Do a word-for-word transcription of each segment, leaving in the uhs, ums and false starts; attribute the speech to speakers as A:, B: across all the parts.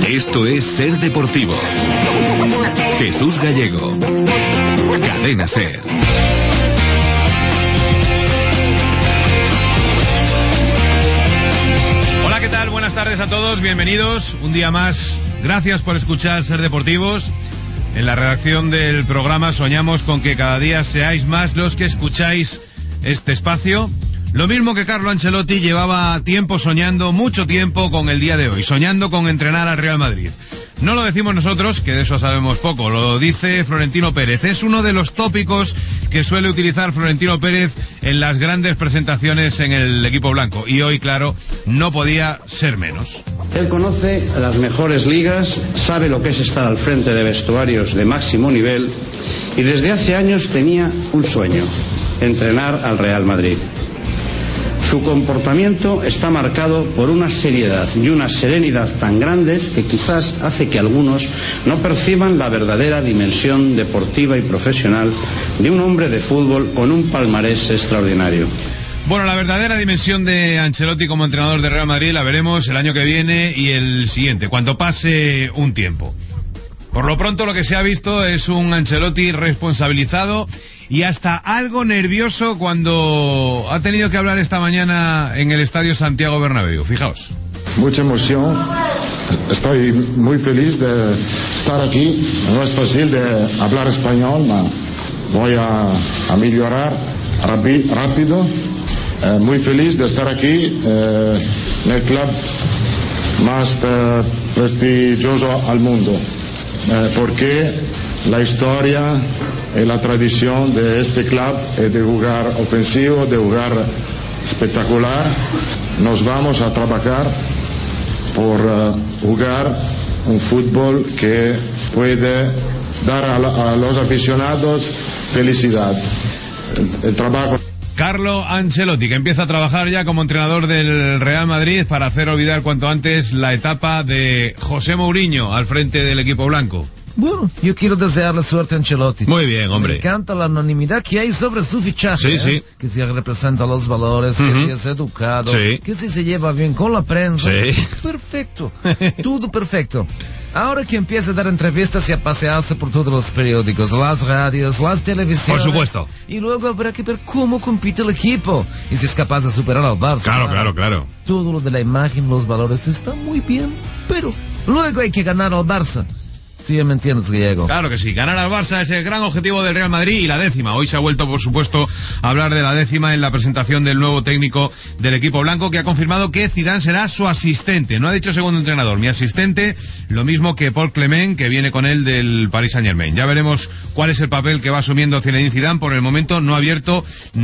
A: Esto es Ser Deportivos. Jesús Gallego. Cadena Ser.
B: Hola, ¿qué tal? Buenas tardes a todos, bienvenidos un día más. Gracias por escuchar Ser Deportivos. En la redacción del programa soñamos con que cada día seáis más los que escucháis este espacio. Lo mismo que Carlo Ancelotti llevaba tiempo soñando, mucho tiempo, con el día de hoy, soñando con entrenar al Real Madrid. No lo decimos nosotros, que de eso sabemos poco, lo dice Florentino Pérez. Es uno de los tópicos que suele utilizar Florentino Pérez en las grandes presentaciones en el equipo blanco. Y hoy, claro, no podía ser menos.
C: Él conoce las mejores ligas, sabe lo que es estar al frente de vestuarios de máximo nivel y desde hace años tenía un sueño: entrenar al Real Madrid. Su comportamiento está marcado por una seriedad y una serenidad tan grandes que quizás hace que algunos no perciban la verdadera dimensión deportiva y profesional de un hombre de fútbol con un palmarés extraordinario.
B: Bueno, la verdadera dimensión de Ancelotti como entrenador de Real Madrid la veremos el año que viene y el siguiente, cuando pase un tiempo. Por lo pronto lo que se ha visto es un Ancelotti responsabilizado y hasta algo nervioso cuando ha tenido que hablar esta mañana en el Estadio Santiago Bernabéu. Fijaos.
D: Mucha emoción. Estoy muy feliz de estar aquí. No es fácil de hablar español, pero voy a, a mejorar rapi, rápido. Eh, muy feliz de estar aquí eh, en el club más eh, prestigioso al mundo. Eh, porque la historia y la tradición de este club es de jugar ofensivo, de jugar espectacular. Nos vamos a trabajar por uh, jugar un fútbol que puede dar a, la, a los aficionados felicidad. El, el trabajo.
B: Carlo Ancelotti, que empieza a trabajar ya como entrenador del Real Madrid para hacer olvidar cuanto antes la etapa de José Mourinho al frente del equipo blanco.
E: Bueno, yo quiero desearle suerte a Ancelotti.
B: Muy bien, hombre.
E: Me encanta la anonimidad que hay sobre su fichaje.
B: Sí,
E: ¿eh?
B: sí.
E: Que si representa los valores, uh-huh. que si es educado,
B: sí.
E: que si se lleva bien con la prensa.
B: Sí.
E: Perfecto. Todo perfecto. Ahora que empiece a dar entrevistas y a pasearse por todos los periódicos, las radios, las televisiones.
B: Por supuesto.
E: Y luego habrá que ver cómo compite el equipo y si es capaz de superar al Barça.
B: Claro, claro, claro.
E: Todo lo de la imagen, los valores está muy bien, pero luego hay que ganar al Barça. Sí, me entiendes, Gallego.
B: Claro que sí, ganar al Barça es el gran objetivo del Real Madrid y la décima. Hoy se ha vuelto, por supuesto, a hablar de la décima en la presentación del nuevo técnico del equipo blanco, que ha confirmado que Zidane será su asistente. No ha dicho segundo entrenador, mi asistente, lo mismo que Paul Clement, que viene con él del Paris Saint-Germain. Ya veremos cuál es el papel que va asumiendo Zinedine Zidane. Por el momento no ha abierto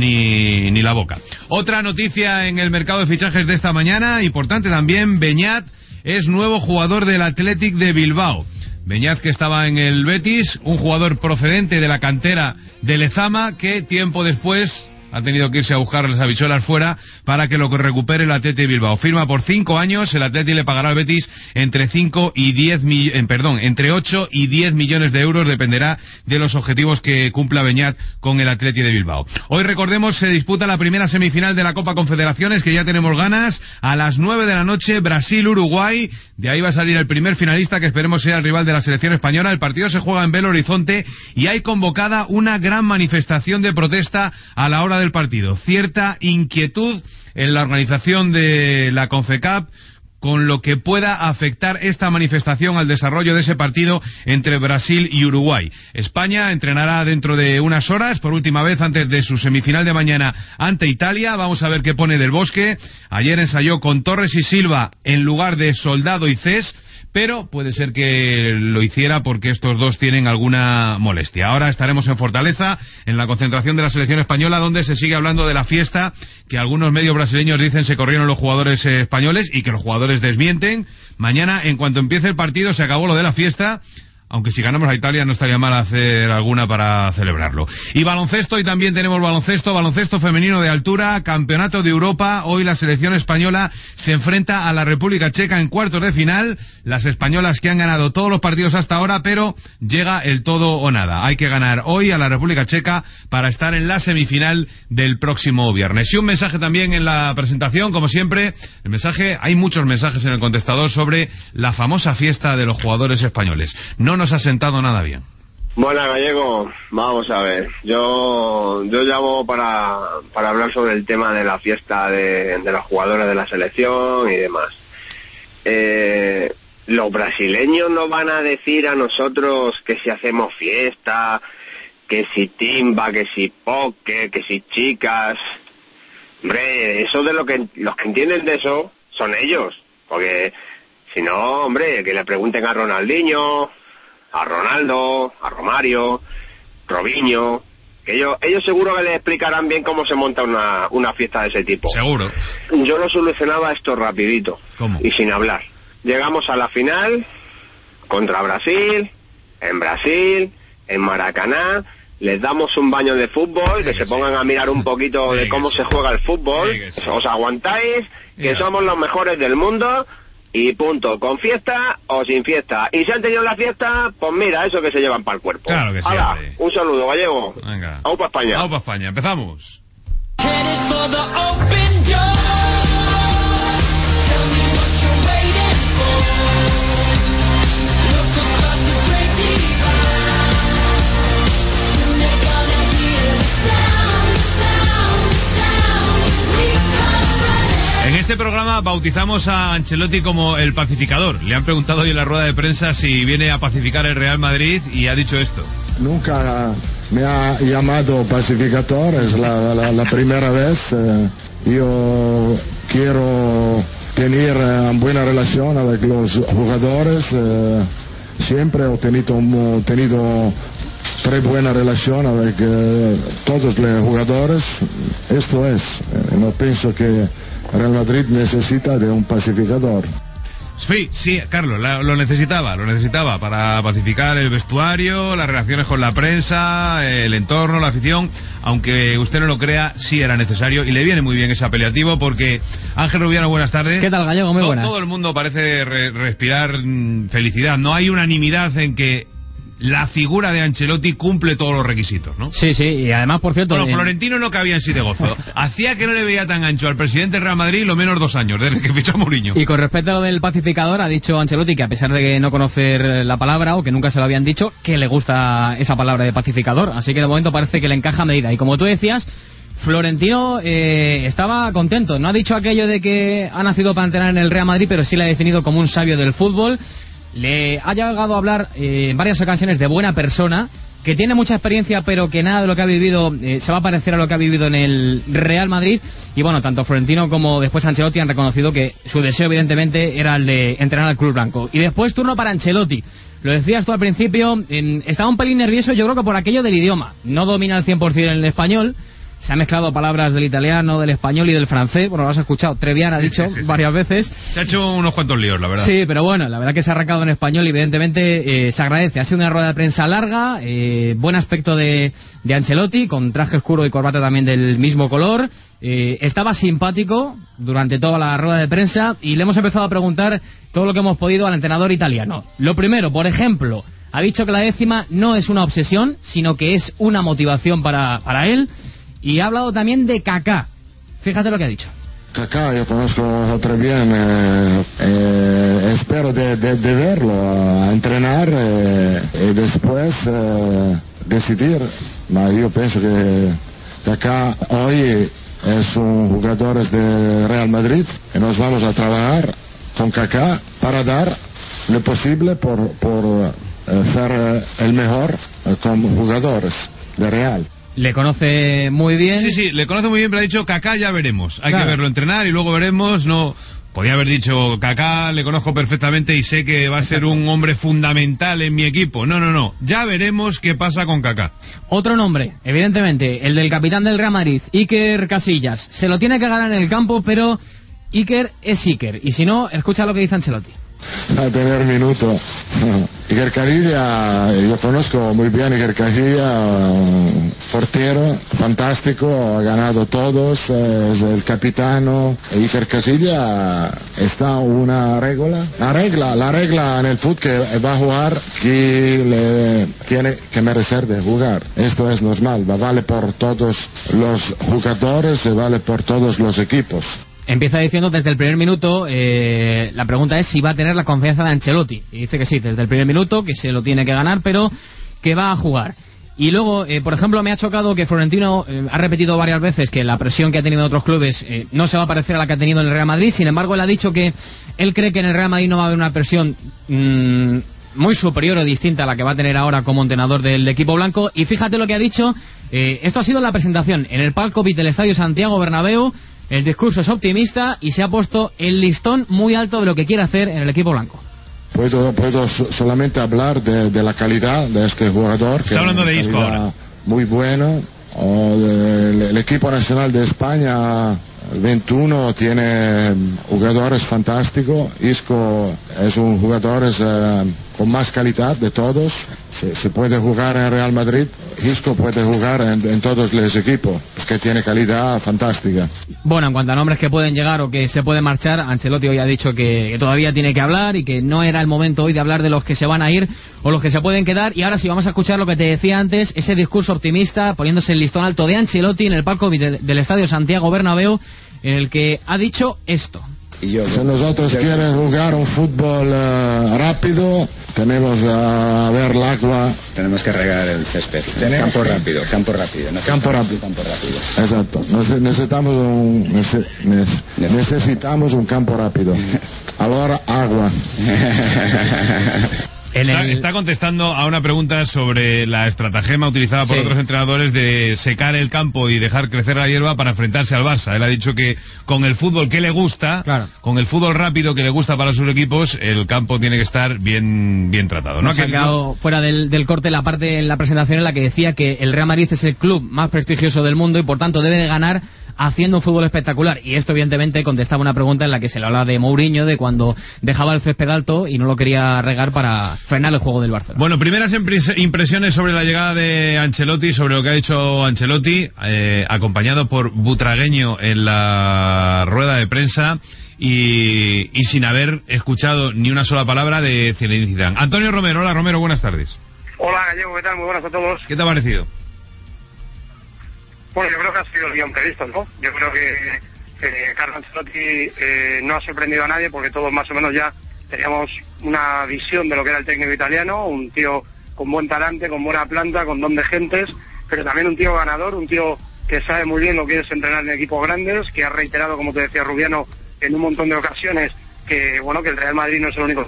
B: ni, ni la boca. Otra noticia en el mercado de fichajes de esta mañana, importante también: Beñat es nuevo jugador del Athletic de Bilbao. Beñat, que estaba en el Betis, un jugador procedente de la cantera de Lezama, que tiempo después ha tenido que irse a buscar las habichuelas fuera para que lo recupere el Athletic Bilbao. Firma por cinco años, el Athletic le pagará al Betis entre cinco y diez mi, eh, perdón, entre ocho y diez millones de euros, dependerá de los objetivos que cumpla Beñat con el Athletic de Bilbao. Hoy, recordemos, se disputa la primera semifinal de la Copa Confederaciones, que ya tenemos ganas, a las nueve de la noche, Brasil-Uruguay. De ahí va a salir el primer finalista, que esperemos sea el rival de la selección española. El partido se juega en Belo Horizonte y hay convocada una gran manifestación de protesta a la hora del partido. Cierta inquietud en la organización de la CONCACAF con lo que pueda afectar esta manifestación al desarrollo de ese partido entre Brasil y Uruguay. España entrenará dentro de unas horas, por última vez antes de su semifinal de mañana ante Italia. Vamos a ver qué pone Del Bosque. Ayer ensayó con Torres y Silva en lugar de Soldado y Cés, pero puede ser que lo hiciera porque estos dos tienen alguna molestia. Ahora estaremos en Fortaleza, en la concentración de la selección española, donde se sigue hablando de la fiesta que algunos medios brasileños dicen se corrieron los jugadores españoles y que los jugadores desmienten. Mañana, en cuanto empiece el partido, se acabó lo de la fiesta. aunque si ganamos a Italia no estaría mal hacer alguna para celebrarlo. Y baloncesto, y también tenemos baloncesto, baloncesto femenino de altura, campeonato de Europa. Hoy la selección española se enfrenta a la República Checa en cuartos de final. Las españolas que han ganado todos los partidos hasta ahora, pero llega el todo o nada. Hay que ganar hoy a la República Checa para estar en la semifinal del próximo viernes. Y un mensaje también en la presentación, como siempre, el mensaje, hay muchos mensajes en el contestador sobre la famosa fiesta de los jugadores españoles. No nos ha sentado nada bien.
F: Bueno, Gallego, vamos a ver. Yo yo llamo para, para hablar sobre el tema de la fiesta de, de los jugadores de la selección y demás. Eh, los brasileños nos van a decir a nosotros que si hacemos fiesta, que si timba, que si poke, que si chicas. Hombre, eso de lo que los que entienden de eso son ellos. Porque si no, hombre, que le pregunten a Ronaldinho, a Ronaldo, a Romario, Robinho, que ellos ellos seguro que les explicarán bien cómo se monta una, una fiesta de ese tipo.
B: Seguro.
F: Yo lo solucionaba esto rapidito.
B: ¿Cómo?
F: Y sin hablar. Llegamos a la final contra Brasil, en Brasil, en Maracaná, les damos un baño de fútbol, sí, que, que se sí. pongan a mirar un poquito sí, de cómo se sí. juega el fútbol, sí, sí. os aguantáis, que yeah. somos los mejores del mundo. Y punto, con fiesta o sin fiesta. Y si han tenido la fiesta, pues mira, eso que se llevan para el cuerpo.
B: Claro que sí.
F: Hala, un saludo, Gallego.
B: Venga.
F: Vamos para España.
B: Vamos para España, empezamos. En este programa bautizamos a Ancelotti como el pacificador. Le han preguntado hoy en la rueda de prensa si viene a pacificar el Real Madrid y ha dicho esto.
D: Nunca me ha llamado pacificador, es la, la, la primera vez. Eh, yo quiero tener una buena relación con los jugadores. Eh, siempre he tenido, he tenido tres buenas relaciones con eh, todos los jugadores. Esto es, eh, no pienso que Real Madrid necesita de un pacificador.
B: Sí, sí, Carlos, la, lo necesitaba, lo necesitaba para pacificar el vestuario, las relaciones con la prensa, el entorno, la afición. Aunque usted no lo crea, sí era necesario y le viene muy bien ese apelativo porque... Ángel Rubiano, buenas tardes.
G: ¿Qué tal, Gallego? Muy
B: todo,
G: buenas.
B: Todo el mundo parece re respirar mmm, felicidad. No hay unanimidad en que la figura de Ancelotti cumple todos los requisitos, ¿no?
G: Sí, sí, y además, por cierto...
B: Bueno,
G: en...
B: Florentino no cabía en sí de gozo. Hacía que no le veía tan ancho al presidente del Real Madrid lo menos dos años, desde que fichó a Mourinho.
G: Y con respecto a lo del pacificador, ha dicho Ancelotti que a pesar de que no conocer la palabra, o que nunca se lo habían dicho, que le gusta esa palabra de pacificador. Así que de momento parece que le encaja a medida. Y como tú decías, Florentino eh, estaba contento. No ha dicho aquello de que ha nacido para entrenar en el Real Madrid, pero sí le ha definido como un sabio del fútbol. Le ha llegado a hablar eh, en varias ocasiones de buena persona, que tiene mucha experiencia, pero que nada de lo que ha vivido eh, se va a parecer a lo que ha vivido en el Real Madrid. Y bueno, tanto Florentino como después Ancelotti han reconocido que su deseo evidentemente era el de entrenar al club blanco. Y después turno para Ancelotti. Lo decías tú al principio, en, estaba un pelín nervioso, yo creo que por aquello del idioma. No domina al cien por ciento el español. Se han mezclado palabras del italiano, del español y del francés. Bueno, lo has escuchado. Trevian ha dicho sí, sí, sí, varias sí. veces.
B: Se ha hecho unos cuantos líos, la verdad.
G: Sí, pero bueno, la verdad que se ha arrancado en español y evidentemente eh, se agradece. Ha sido una rueda de prensa larga, eh, buen aspecto de, de Ancelotti, con traje oscuro y corbata también del mismo color. Eh, estaba simpático durante toda la rueda de prensa y le hemos empezado a preguntar todo lo que hemos podido al entrenador italiano. Lo primero, por ejemplo, ha dicho que la décima no es una obsesión, sino que es una motivación para, para él. Y ha hablado también de Kaká. Fíjate lo que ha dicho.
D: Kaká yo conozco très bien. Eh, eh, espero de, de, de verlo a entrenar eh, y después eh, decidir. Ma yo pienso que Kaká hoy es un jugador de Real Madrid y nos vamos a trabajar con Kaká para dar lo posible por, por eh, ser el mejor eh, como jugadores de Real.
G: Le conoce muy bien.
B: Sí, sí, le conoce muy bien, pero ha dicho Kaká ya veremos. Hay
G: claro.
B: que verlo entrenar y luego veremos. No, podía haber dicho Kaká, le conozco perfectamente y sé que va a ser un hombre fundamental en mi equipo. No, no, no. Ya veremos qué pasa con Kaká.
G: Otro nombre, evidentemente, el del capitán del Real Madrid, Iker Casillas. Se lo tiene que ganar en el campo, pero Iker es Iker. Y si no, escucha lo que dice Ancelotti.
D: al primer minuto. Iker Casillas, yo conozco muy bien a Iker Casillas, un portero fantástico, ha ganado todos, es el capitano. Iker Casillas está una regla, la regla, la regla en el fútbol que va a jugar que le tiene que merecer de jugar. Esto es normal, vale por todos los jugadores y vale por todos los equipos.
G: Empieza diciendo desde el primer minuto, eh, la pregunta es si va a tener la confianza de Ancelotti. Y dice que sí, desde el primer minuto, que se lo tiene que ganar, pero que va a jugar. Y luego, eh, por ejemplo, me ha chocado que Florentino eh, ha repetido varias veces que la presión que ha tenido en otros clubes eh, no se va a parecer a la que ha tenido en el Real Madrid. Sin embargo, él ha dicho que él cree que en el Real Madrid no va a haber una presión mmm, muy superior o distinta a la que va a tener ahora como entrenador del equipo blanco. Y fíjate lo que ha dicho, eh, esto ha sido la presentación en el palco V I P del Estadio Santiago Bernabéu. El discurso es optimista y se ha puesto el listón muy alto de lo que quiere hacer en el equipo blanco.
D: Puedo, puedo solamente hablar de, de la calidad de este jugador.
B: Está hablando de Isco ahora.
D: Muy bueno. O de, el equipo nacional de España veintiuno tiene jugadores fantásticos. Isco es un jugador es, eh, con más calidad de todos. Se, se puede jugar en Real Madrid. Isco puede jugar en, en todos los equipos, que tiene calidad fantástica.
G: Bueno, en cuanto a nombres que pueden llegar o que se pueden marchar, Ancelotti hoy ha dicho que, que todavía tiene que hablar y que no era el momento hoy de hablar de los que se van a ir o los que se pueden quedar. Y ahora sí vamos a escuchar lo que te decía antes, ese discurso optimista, poniéndose el listón alto de Ancelotti en el palco del, del Estadio Santiago Bernabéu, en el que ha dicho esto.
D: Si nosotros queremos jugar un fútbol uh, rápido, tenemos a uh, ver el agua.
H: Tenemos que regar el césped. Campo rápido, campo rápido. No
D: campo rápido.
H: Campo rápido.
D: Exacto. Necesitamos un, necesitamos un campo rápido. Ahora agua.
B: Está, está contestando a una pregunta sobre la estratagema utilizada por sí. otros entrenadores de secar el campo y dejar crecer la hierba para enfrentarse al Barça. Él ha dicho que con el fútbol que le gusta, claro. con el fútbol rápido que le gusta para sus equipos, el campo tiene que estar bien bien tratado. ¿No?
G: Ha sacado fuera del, del corte la parte en la presentación en la que decía que el Real Madrid es el club más prestigioso del mundo y por tanto debe de ganar haciendo un fútbol espectacular. Y esto evidentemente contestaba una pregunta en la que se le hablaba de Mourinho, de cuando dejaba el césped alto y no lo quería regar para frenar el juego del Barcelona.
B: Bueno, primeras impresiones sobre la llegada de Ancelotti, sobre lo que ha dicho Ancelotti, eh, acompañado por Butragueño en la rueda de prensa y, y sin haber escuchado ni una sola palabra de Zinedine Zidane. Antonio Romero, hola Romero, buenas tardes.
I: Hola Gallego, ¿qué tal? Muy buenas a todos.
B: ¿Qué te ha parecido?
I: Bueno, yo creo que ha sido el guión previsto, ¿no? Yo creo que, que Carlo Ancelotti eh, no ha sorprendido a nadie porque todos más o menos ya teníamos una visión de lo que era el técnico italiano, un tío con buen talante, con buena planta, con don de gentes, pero también un tío ganador, un tío que sabe muy bien lo que es entrenar en equipos grandes, que ha reiterado, como te decía Rubiano, en un montón de ocasiones, que bueno, que el Real Madrid no es el único.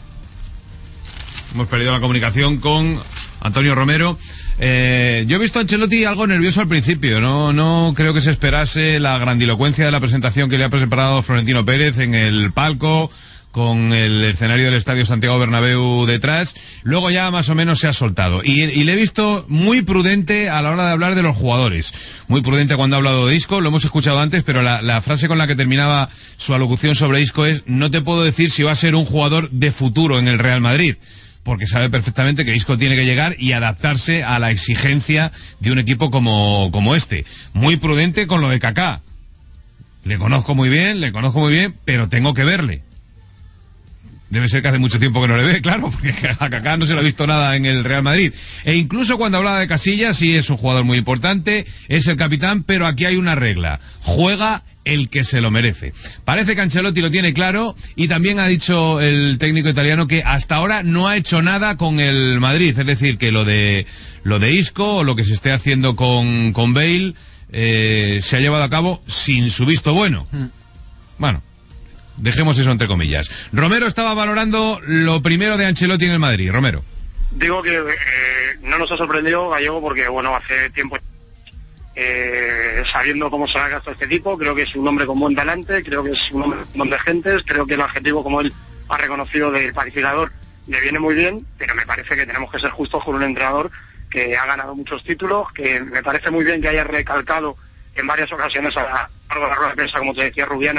B: Hemos perdido la comunicación con Antonio Romero. Eh, yo he visto a Ancelotti algo nervioso al principio, no no creo que se esperase la grandilocuencia de la presentación que le ha preparado Florentino Pérez en el palco, con el escenario del Estadio Santiago Bernabéu detrás. Luego ya más o menos se ha soltado y, y le he visto muy prudente a la hora de hablar de los jugadores, muy prudente cuando ha hablado de Isco, lo hemos escuchado antes, pero la, la frase con la que terminaba su alocución sobre Isco es: no te puedo decir si va a ser un jugador de futuro en el Real Madrid, porque sabe perfectamente que Isco tiene que llegar y adaptarse a la exigencia de un equipo como, como este. Muy prudente con lo de Kaká. Le conozco muy bien, le conozco muy bien, pero tengo que verle. Debe ser que hace mucho tiempo que no le ve, claro, porque a Kaká no se lo ha visto nada en el Real Madrid. E incluso cuando hablaba de Casillas, sí es un jugador muy importante, es el capitán, pero aquí hay una regla: juega el que se lo merece. Parece que Ancelotti lo tiene claro, y también ha dicho el técnico italiano que hasta ahora no ha hecho nada con el Madrid, es decir, que lo de lo de Isco o lo que se esté haciendo con, con Bale eh, se ha llevado a cabo sin su visto bueno. Mm. Bueno, dejemos eso entre comillas. Romero estaba valorando lo primero de Ancelotti en el Madrid. Romero.
I: Digo que eh, no nos ha sorprendido, Gallego, porque bueno, hace tiempo eh, sabiendo cómo se ha gastado este tipo, creo que es un hombre con buen talante, creo que es un hombre con de gentes, creo que el adjetivo, como él ha reconocido, del pacificador le viene muy bien, pero me parece que tenemos que ser justos con un entrenador que ha ganado muchos títulos, que me parece muy bien que haya recalcado en varias ocasiones a lo largo de la rueda de prensa, como te decía Rubiano,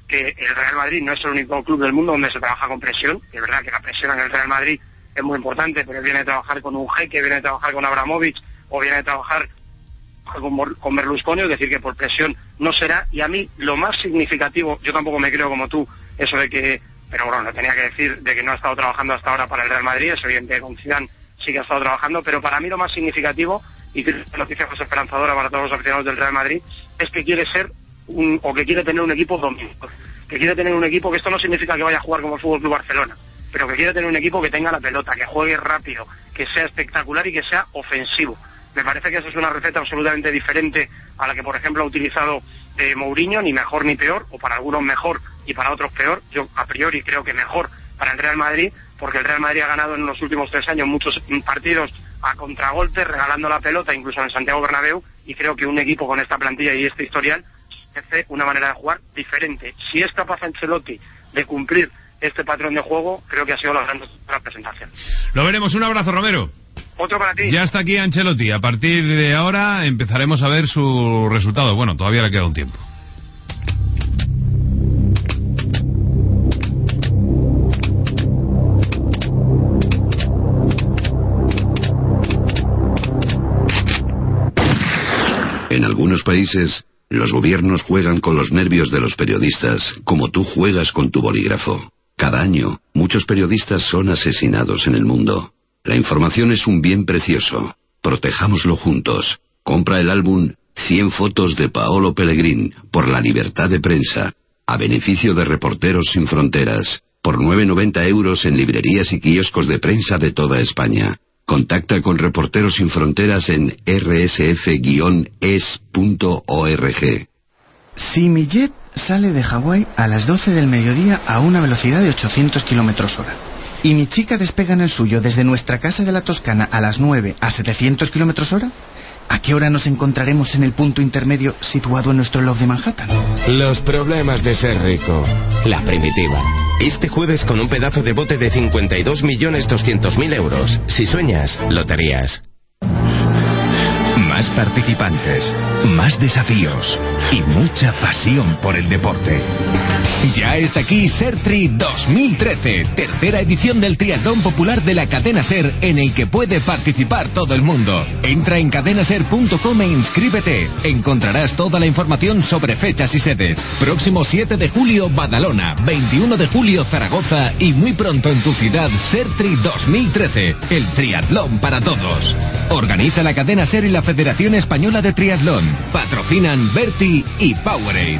I: que el Real Madrid no es el único club del mundo donde se trabaja con presión. Es verdad que la presión en el Real Madrid es muy importante, pero viene a trabajar con un jeque, viene a trabajar con Abramovich o viene a trabajar con, con Berlusconi, es decir, que por presión no será. Y a mí lo más significativo, yo tampoco me creo como tú, eso de que, pero bueno, lo tenía que decir, de que no ha estado trabajando hasta ahora para el Real Madrid, es evidente que con Zidane sí que ha estado trabajando, pero para mí lo más significativo, y creo que la noticia más esperanzadora para todos los aficionados del Real Madrid, es que quiere ser un, o que quiere tener un equipo dominador, que quiere tener un equipo, que esto no significa que vaya a jugar como el Fútbol Club Barcelona, pero que quiere tener un equipo que tenga la pelota, que juegue rápido, que sea espectacular y que sea ofensivo. Me parece que eso es una receta absolutamente diferente a la que, por ejemplo, ha utilizado eh, Mourinho, ni mejor ni peor, o para algunos mejor y para otros peor. Yo, a priori, creo que mejor para el Real Madrid, porque el Real Madrid ha ganado en los últimos tres años muchos partidos a contragolpe, regalando la pelota, incluso en el Santiago Bernabéu, y creo que un equipo con esta plantilla y este historial hace una manera de jugar diferente. Si es capaz Ancelotti de cumplir este patrón de juego, creo que ha sido la gran presentación.
B: Lo veremos. Un abrazo, Romero.
I: Otro para ti.
B: Ya está aquí Ancelotti. A partir de ahora empezaremos a ver su resultado. Bueno, todavía le queda un tiempo.
J: En algunos países, los gobiernos juegan con los nervios de los periodistas, como tú juegas con tu bolígrafo. Cada año, muchos periodistas son asesinados en el mundo. La información es un bien precioso. Protejámoslo juntos. Compra el álbum cien fotos de Paolo Pellegrin por la libertad de prensa, a beneficio de Reporteros Sin Fronteras, por nueve noventa euros en librerías y kioscos de prensa de toda España. Contacta con Reporteros Sin Fronteras en r s f guion es punto org.
K: Si mi jet sale de Hawái a las doce del mediodía a una velocidad de ochocientos kilómetros hora, y mi chica despega en el suyo desde nuestra casa de la Toscana a las nueve a setecientos kilómetros hora, ¿a qué hora nos encontraremos en el punto intermedio situado en nuestro log de Manhattan?
L: Los problemas de ser rico. La Primitiva. Este jueves con un pedazo de bote de cincuenta y dos millones doscientos mil euros. Si sueñas, loterías.
A: Más participantes, más desafíos y mucha pasión por el deporte. Ya está aquí SERTRI dos mil trece, tercera edición del triatlón popular de la cadena SER, en el que puede participar todo el mundo. Entra en cadenaser punto com e inscríbete. Encontrarás toda la información sobre fechas y sedes. Próximo siete de julio, Badalona. veintiuno de julio, Zaragoza. Y muy pronto en tu ciudad, SERTRI dos mil trece, el triatlón para todos. Organiza la cadena SER y la Federación Española de Triatlón. Patrocinan Berti y Powerade.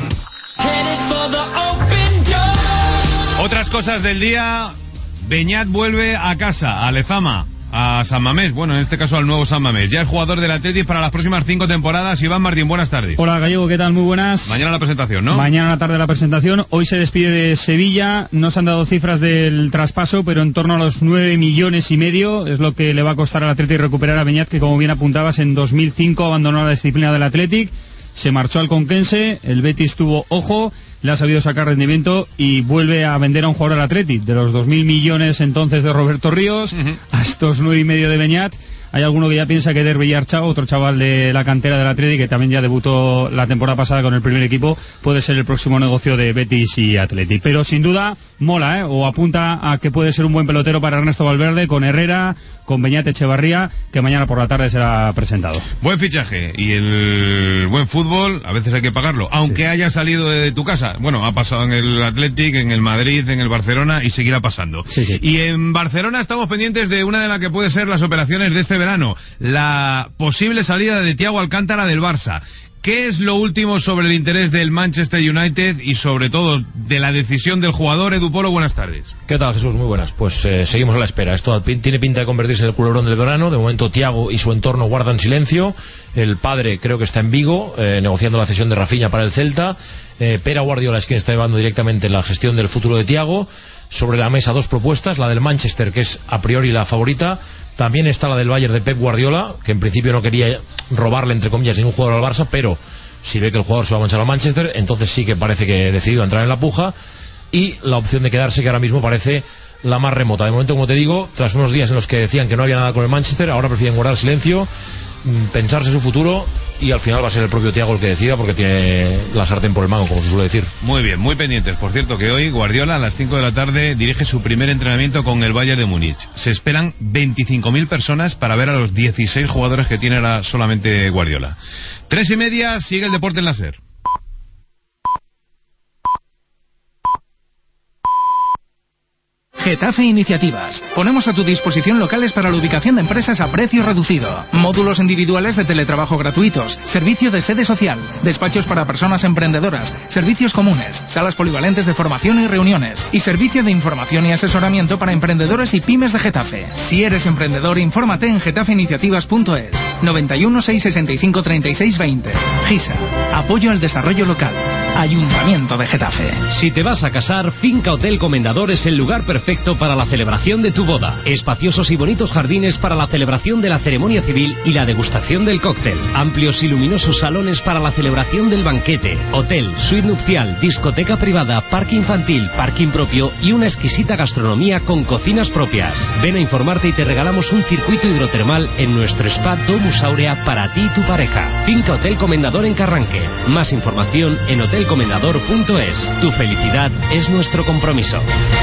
B: Otras cosas del día. Beñat vuelve a casa, a Lezama, a San Mamés, bueno, en este caso al nuevo San Mamés. Ya es jugador del Athletic para las próximas cinco temporadas. Iván Martín, buenas tardes.
M: Hola Gallego, ¿qué tal? Muy buenas.
B: Mañana la presentación, ¿no?
M: Mañana a la tarde la presentación. Hoy se despide de Sevilla. No se han dado cifras del traspaso, pero en torno a los nueve millones y medio es lo que le va a costar al Athletic recuperar a Beñat, que como bien apuntabas, en dos mil cinco abandonó la disciplina del Athletic. Se marchó al Conquense, el Betis tuvo ojo, le ha sabido sacar rendimiento y vuelve a vender a un jugador al Athletic. De los dos mil millones entonces de Roberto Ríos, uh-huh, a estos nueve y medio de Beñat. Hay alguno que ya piensa que Derby Archao, otro chaval de la cantera del Athletic, que también ya debutó la temporada pasada con el primer equipo, puede ser el próximo negocio de Betis y Athletic. Pero sin duda mola, ¿eh? O apunta a que puede ser un buen pelotero para Ernesto Valverde, con Herrera, con Beñat Echevarría, que mañana por la tarde será presentado.
B: Buen fichaje, y el buen fútbol a veces hay que pagarlo, aunque sí haya salido de tu casa. Bueno, ha pasado en el Athletic, en el Madrid, en el Barcelona, y seguirá pasando.
M: Sí, sí.
B: Y en Barcelona estamos pendientes de una de las que puede ser las operaciones de este verano, la posible salida de Thiago Alcántara del Barça. ¿Qué es lo último sobre el interés del Manchester United y sobre todo de la decisión del jugador? Edu Polo, buenas tardes.
N: ¿Qué tal, Jesús? Muy buenas. Pues eh, seguimos a la espera. Esto tiene pinta de convertirse en el culebrón del verano. De momento Thiago y su entorno guardan silencio. El padre creo que está en Vigo, eh, negociando la cesión de Rafinha para el Celta. Eh, Pera Guardiola es quien está llevando directamente la gestión del futuro de Thiago. Sobre la mesa dos propuestas, la del Manchester, que es a priori la favorita. También está la del Bayern de Pep Guardiola, que en principio no quería robarle, entre comillas, ningún jugador al Barça, pero si ve que el jugador se va a manchar al Manchester, entonces sí que parece que ha decidido entrar en la puja. Y la opción de quedarse, que ahora mismo parece la más remota. De momento, como te digo, tras unos días en los que decían que no había nada con el Manchester, ahora prefieren guardar silencio mm, pensarse su futuro, y al final va a ser el propio Thiago el que decida, porque tiene la sartén por el mango, como se suele decir.
B: Muy bien, muy pendientes. Por cierto, que hoy Guardiola a las cinco de la tarde dirige su primer entrenamiento con el Bayern de Múnich. Se esperan veinticinco mil personas para ver a los dieciséis jugadores que tiene ahora solamente Guardiola. Tres y media, sigue el deporte en la SER.
O: Getafe Iniciativas. Ponemos a tu disposición locales para la ubicación de empresas a precio reducido. Módulos individuales de teletrabajo gratuitos. Servicio de sede social. Despachos para personas emprendedoras. Servicios comunes. Salas polivalentes de formación y reuniones. Y servicio de información y asesoramiento para emprendedores y pymes de Getafe. Si eres emprendedor, infórmate en getafe iniciativas punto es. noventa y uno, seiscientos sesenta y cinco, treinta y seis, veinte. GISA. Apoyo al desarrollo local. Ayuntamiento de Getafe.
P: Si te vas a casar, Finca Hotel Comendador es el lugar perfecto para la celebración de tu boda. Espaciosos y bonitos jardines para la celebración de la ceremonia civil y la degustación del cóctel. Amplios y luminosos salones para la celebración del banquete. Hotel, suite nupcial, discoteca privada, parque infantil, parking propio y una exquisita gastronomía con cocinas propias. Ven a informarte y te regalamos un circuito hidrotermal en nuestro spa Domus Aurea para ti y tu pareja. Finca Hotel Comendador en Carranque. Más información en hotel comendador punto es. Tu felicidad es nuestro compromiso.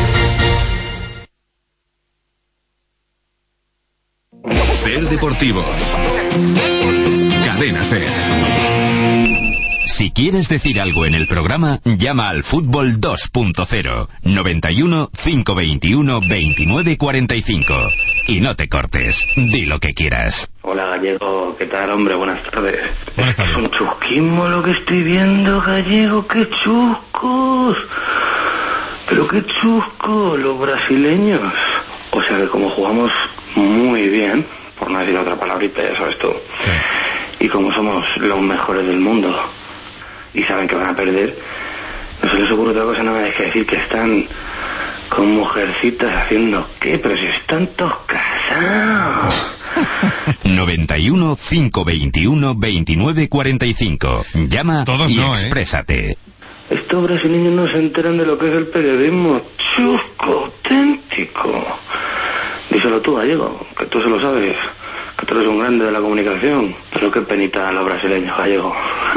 A: SER Deportivos. Cadena SER. Si quieres decir algo en el programa, llama al Fútbol dos punto cero, noventa y uno, cinco veintiuno, veintinueve cuarenta y cinco. Y no te cortes, di lo que quieras.
Q: Hola Gallego, ¿qué tal, hombre? Buenas tardes.
B: Buenas tardes.
Q: Es un chusquismo lo que estoy viendo, Gallego, qué chuscos. Pero qué chusco los brasileños. O sea que como jugamos muy bien, por no decir otra palabrita, ya sabes tú, sí. Y como somos los mejores del mundo y saben que van a perder, no se les ocurre otra cosa nada más que decir que están con mujercitas haciendo ¿qué? Pero si están todos casados.
A: noventa y uno, cinco veintiuno, veintinueve cuarenta y cinco. Llama
B: Todos
A: y
B: no,
A: exprésate.
B: ¿eh?
Q: Estos brasileños no se enteran de lo que es el periodismo chusco, auténtico. Díselo tú, Gallego, que tú se lo sabes, que tú eres un grande de la comunicación. Pero qué penita a los brasileños, Gallego.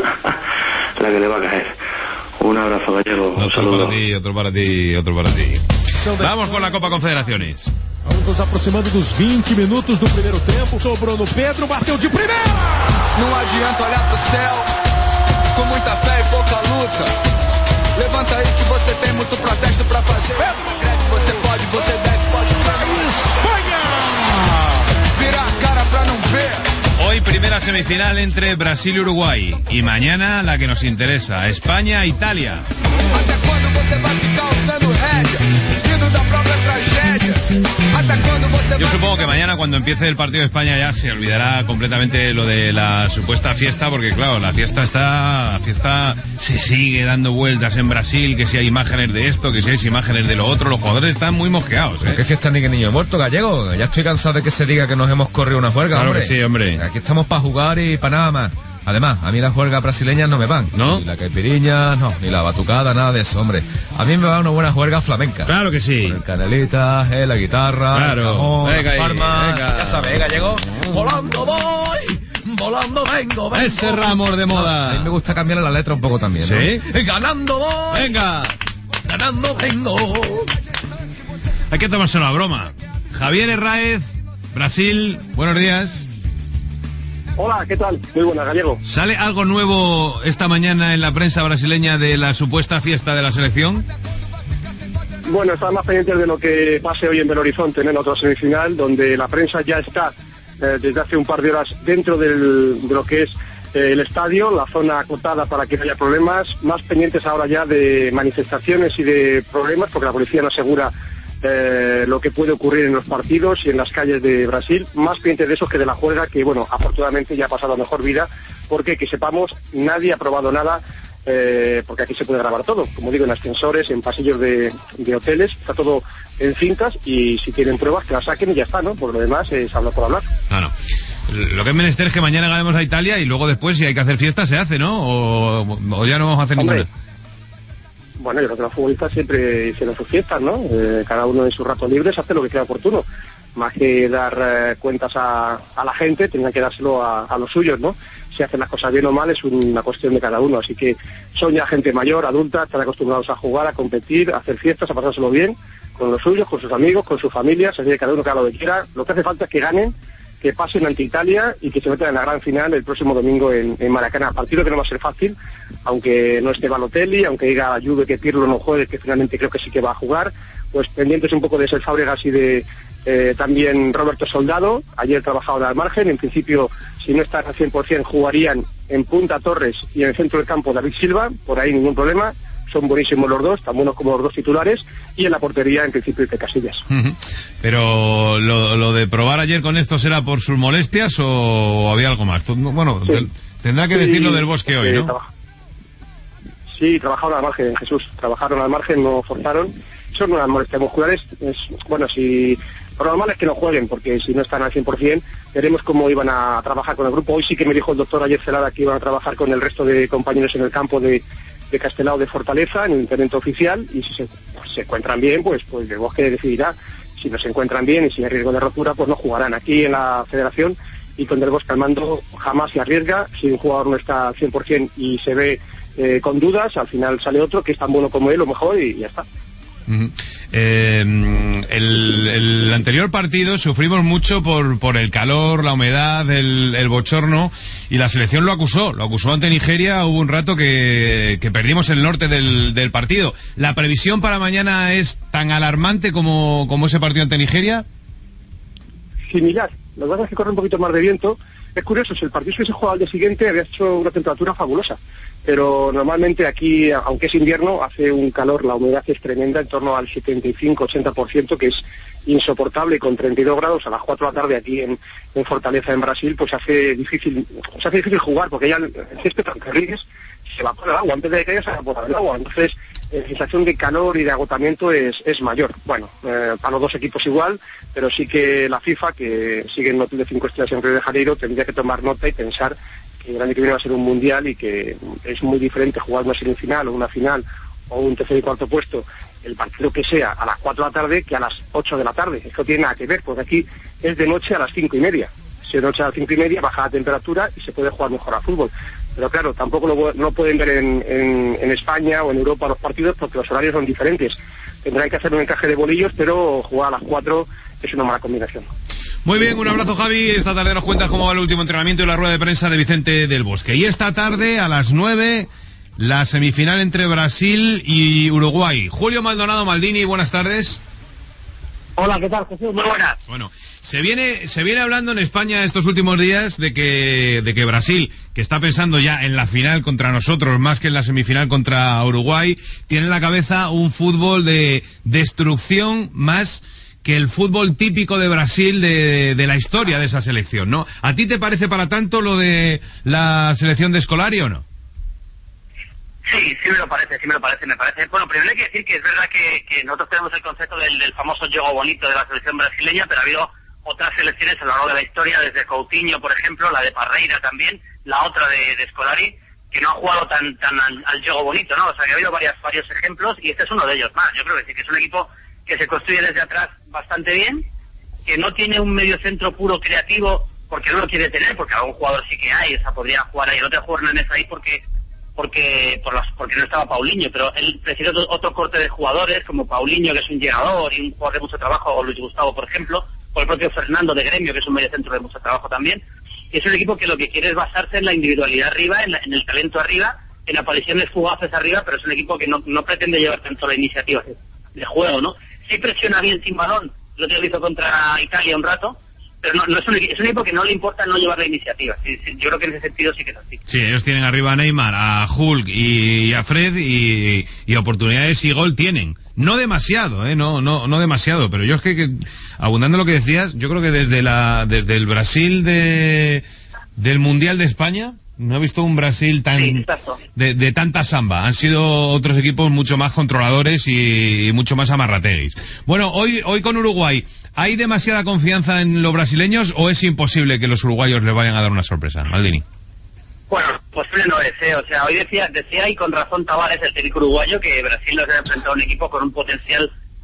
Q: La que le va a caer. Un abrazo, Gallego. Un
B: otro
Q: saludo.
B: para ti, otro para ti, otro para ti. Vamos con la Copa Confederaciones.
R: Vamos nos aproximando dos veinte minutos do primeiro tempo. Sobrou no Pedro, bateu de primeira!
S: Não adianta olhar pro céu com muita fé e pouca luta. Levanta aí que você tem muito protesto pra fazer. Você pode, você deve, pode pra mim. Espanha! Virar a cara pra não ver.
B: Hoy primera semifinal entre Brasil y Uruguay. Y mañana la que nos interesa, España-Italia.
S: Até quando você vai ficar usando rédea? Vindo da própria tragédia. Até quando você
B: Yo supongo que mañana cuando empiece el partido de España ya se olvidará completamente lo de la supuesta fiesta, porque claro, la fiesta está, la fiesta se sigue dando vueltas en Brasil, que si hay imágenes de esto, que si hay imágenes de lo otro, los jugadores están muy mosqueados, ¿eh?
E: Es que están ni que niño muerto, Gallego. Ya estoy cansado de que se diga que nos hemos corrido una juerga,
B: Claro
E: hombre.
B: que sí, hombre.
E: Aquí estamos para jugar y para nada más. Además, a mí las juergas brasileñas no me van.
B: ¿No?
E: Ni la caipiriña, no, ni la batucada, nada de eso, hombre. A mí me va una buena juerga flamenca.
B: Claro que sí.
E: Con el canelita, eh, la guitarra,
B: Claro.
E: el cajón,
B: Venga
E: las
B: ahí,
E: palmas.
B: venga.
E: Ya sabes, Gallego. Volando voy, volando vengo, vengo.
B: Ese Ramos de moda.
E: A mí me gusta cambiarle la letra un poco también, ¿no?
B: ¿Sí?
E: Ganando voy.
B: Venga.
E: Ganando vengo.
B: Hay que tomárselo a broma. Javier Herráez, Brasil, buenos días.
I: Hola, ¿qué tal? Muy buena, Gallego.
B: ¿Sale algo nuevo esta mañana en la prensa brasileña de la supuesta fiesta de la selección?
I: Bueno, están más pendientes de lo que pase hoy en Belo Horizonte, en otra semifinal, donde la prensa ya está eh, desde hace un par de horas dentro del, de lo que es eh, el estadio, la zona acotada para que no haya problemas, más pendientes ahora ya de manifestaciones y de problemas, porque la policía no asegura Eh, lo que puede ocurrir en los partidos y en las calles de Brasil, más pendientes de eso que de la juerga, que bueno, afortunadamente ya ha pasado a mejor vida, porque que sepamos, nadie ha probado nada, eh, porque aquí se puede grabar todo, como digo, en ascensores, en pasillos de, de hoteles, está todo en cintas, y si tienen pruebas que las saquen y ya está, ¿no? Por lo demás es hablar por hablar.
B: Claro. Lo que es menester es que mañana ganemos a Italia y luego después, si hay que hacer fiesta, se hace, ¿no? O, o ya no vamos a hacer
I: Hombre,
B: ninguna.
I: Bueno, yo creo que los futbolistas siempre hicieron sus fiestas, ¿no? Eh, cada uno en sus ratos libres hace lo que crea oportuno. más que dar eh, cuentas a, a la gente, tendrán que dárselo a, a los suyos, ¿no? Si hacen las cosas bien o mal es una cuestión de cada uno, así que son ya gente mayor, adulta, están acostumbrados a jugar, a competir, a hacer fiestas, a pasárselo bien con los suyos, con sus amigos, con sus familias, así que cada uno que haga lo que quiera. Lo que hace falta es que ganen, que pasen ante Italia y que se metan en la gran final el próximo domingo en, en Maracaná. Partido que no va a ser fácil, aunque no esté Balotelli, aunque diga Juve que Pirlo no juegue, que finalmente creo que sí que va a jugar, pues pendientes un poco de ser Fábregas y de eh, también Roberto Soldado. Ayer trabajaban al margen, en principio si no están al cien por ciento jugarían en punta Torres y en el centro del campo David Silva, por ahí ningún problema. Son buenísimos los dos, tan buenos como los dos titulares, y en la portería en principio de Casillas.
B: Uh-huh. Pero lo, lo de probar ayer con estos era por sus molestias o había algo más. Bueno, sí. Tendrá que sí, decir lo del Bosque hoy, ¿no? Traba...
I: Sí, trabajaron al margen, Jesús, trabajaron al margen, no forzaron. Son unas molestias musculares, es, bueno, si lo normal es que no jueguen, porque si no están al cien por ciento, veremos cómo iban a trabajar con el grupo. Hoy sí que me dijo el doctor ayer Celada que iban a trabajar con el resto de compañeros en el campo de de Castelao de Fortaleza en el intento oficial, y si se, pues, se encuentran bien, pues pues el Bosque decidirá. Si no se encuentran bien y si hay riesgo de rotura, pues no jugarán. Aquí en la federación y con Del Bosque al mando jamás se arriesga. Si un jugador no está al cien por ciento y se ve eh, con dudas, al final sale otro que es tan bueno como él o mejor y ya está.
B: Uh-huh. Eh, el, el anterior partido sufrimos mucho por, por el calor, la humedad, el, el bochorno, y la selección lo acusó, lo acusó ante Nigeria. Hubo un rato que, que perdimos el norte del, del partido. ¿La previsión para mañana es tan alarmante como, como ese partido ante Nigeria?
I: Similar, lo que pasa es que corre un poquito más de viento. Es curioso, si el partido se jugado al día siguiente había hecho una temperatura fabulosa, pero normalmente aquí, aunque es invierno, hace un calor, la humedad es tremenda, en torno al setenta y cinco a ochenta por ciento, que es insoportable, con treinta y dos grados a las cuatro de la tarde aquí en, en Fortaleza, en Brasil, pues hace difícil se hace difícil jugar, porque ya el césped tan carriles se evapora el agua, antes de que caiga se evapora el agua, entonces la sensación de calor y de agotamiento es, es mayor. Bueno, eh, para los dos equipos igual, pero sí que la FIFA, que sigue en Hotel de cinco estrellas en Río de Janeiro, tendría que tomar nota y pensar que el año que viene va a ser un mundial y que es muy diferente jugar una semifinal o una final o un tercer y cuarto puesto, el partido que sea, a las cuatro de la tarde que a las ocho de la tarde. Esto tiene nada que ver, porque aquí es de noche a las cinco y media. Si es de noche a las cinco y media baja la temperatura y se puede jugar mejor al fútbol. Pero claro, tampoco lo, no pueden ver en, en, en España o en Europa los partidos porque los horarios son diferentes. Tendrán que hacer un encaje de bolillos, pero jugar a las cuatro es una mala combinación.
B: Muy bien, un abrazo, Javi. Esta tarde nos cuentas cómo va el último entrenamiento y la rueda de prensa de Vicente del Bosque. Y esta tarde, a las nueve, la semifinal entre Brasil y Uruguay. Julio Maldonado Maldini, buenas tardes.
T: Hola, ¿qué tal, Jesús? Muy buenas.
B: Bueno, se viene se viene hablando en España estos últimos días de que de que Brasil, que está pensando ya en la final contra nosotros más que en la semifinal contra Uruguay, tiene en la cabeza un fútbol de destrucción más que el fútbol típico de Brasil de, de la historia de esa selección, ¿no? ¿A ti te parece para tanto lo de la selección de Scolari o no?
T: Sí, sí me lo parece, sí me lo parece, me parece. Bueno, primero hay que decir que es verdad que, que nosotros tenemos el concepto del, del famoso juego bonito de la selección brasileña, pero ha habido otras selecciones a lo largo de la historia, desde Coutinho, por ejemplo, la de Parreira también, la otra de, de Scolari, que no han jugado tan tan al, al juego bonito, ¿no? O sea, que ha habido varias, varios ejemplos y este es uno de ellos más. Yo creo que sí, que es un equipo que se construye desde atrás bastante bien, que no tiene un medio centro puro creativo porque no lo quiere tener, porque algún jugador sí que hay, o sea, podría jugar ahí, el otro jugador Hernández ahí porque porque por las, porque no estaba Paulinho, pero él prefiere otro, otro corte de jugadores como Paulinho, que es un llegador y un jugador de mucho trabajo, o Luis Gustavo, por ejemplo, o el propio Fernando de Gremio, que es un medio centro de mucho trabajo también. Y es un equipo que lo que quiere es basarse en la individualidad arriba, en, la, en el talento arriba, en apariciones fugaces arriba, pero es un equipo que no, no pretende llevar tanto la iniciativa de, de juego, ¿no? Sí presiona bien sin balón, lo que lo hizo contra Italia un rato, pero no, no es, un, es un equipo que no le importa no llevar la iniciativa. Sí, sí, yo creo que en ese sentido sí que es así.
B: Sí, ellos tienen arriba a Neymar, a Hulk y a Fred, y, y oportunidades y gol tienen. No demasiado, eh, no, no, no demasiado, pero yo es que, que abundando lo que decías, yo creo que desde la, desde el Brasil de, del Mundial de España, no he visto un Brasil tan
T: sí,
B: de, de tanta samba. Han sido otros equipos mucho más controladores y, y mucho más amarrateguis. Bueno, hoy hoy con Uruguay, ¿hay demasiada confianza en los brasileños o es imposible que los uruguayos les vayan a dar una sorpresa, Maldini?
T: Bueno, posible no es, ¿eh? O sea, hoy decía, decía y con razón Tavares, el técnico uruguayo, que Brasil nos ha enfrentado a un equipo con un potencial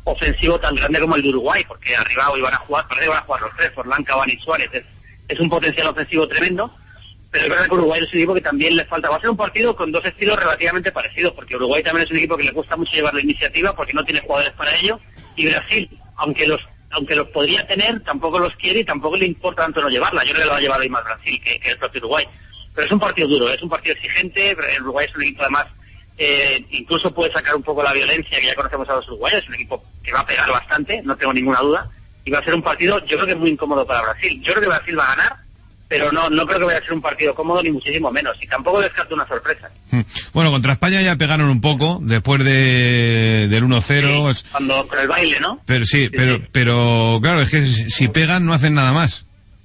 T: ofensivo tan grande como el de Uruguay, porque arriba hoy van a jugar, para arriba van a jugar los tres, Forlán, Cavani y Suárez, es, es un potencial ofensivo tremendo, pero es verdad que Uruguay es un equipo que también le falta. Va a ser un partido con dos estilos relativamente parecidos, porque Uruguay también es un equipo que le cuesta mucho llevar la iniciativa porque no tiene jugadores para ello, y Brasil, aunque los aunque los podría tener, tampoco los quiere y tampoco le importa tanto no llevarla. Yo creo que lo va a llevar hoy más Brasil que, que el propio Uruguay. Pero es un partido duro, es un partido exigente. El Uruguay es un equipo además, eh, incluso puede sacar un poco la violencia que ya conocemos a los uruguayos, es un equipo que va a pegar bastante, no tengo ninguna duda, y va a ser un partido, yo creo que muy incómodo para Brasil. Yo creo que Brasil va a ganar, pero no no creo que vaya a ser un partido cómodo ni muchísimo menos, y tampoco descarto una sorpresa.
B: Bueno, contra España ya pegaron un poco después de del uno cero.
T: Sí, cuando con el baile, ¿no?
B: Pero sí, sí pero sí. pero claro, es que si pegan no hacen nada más.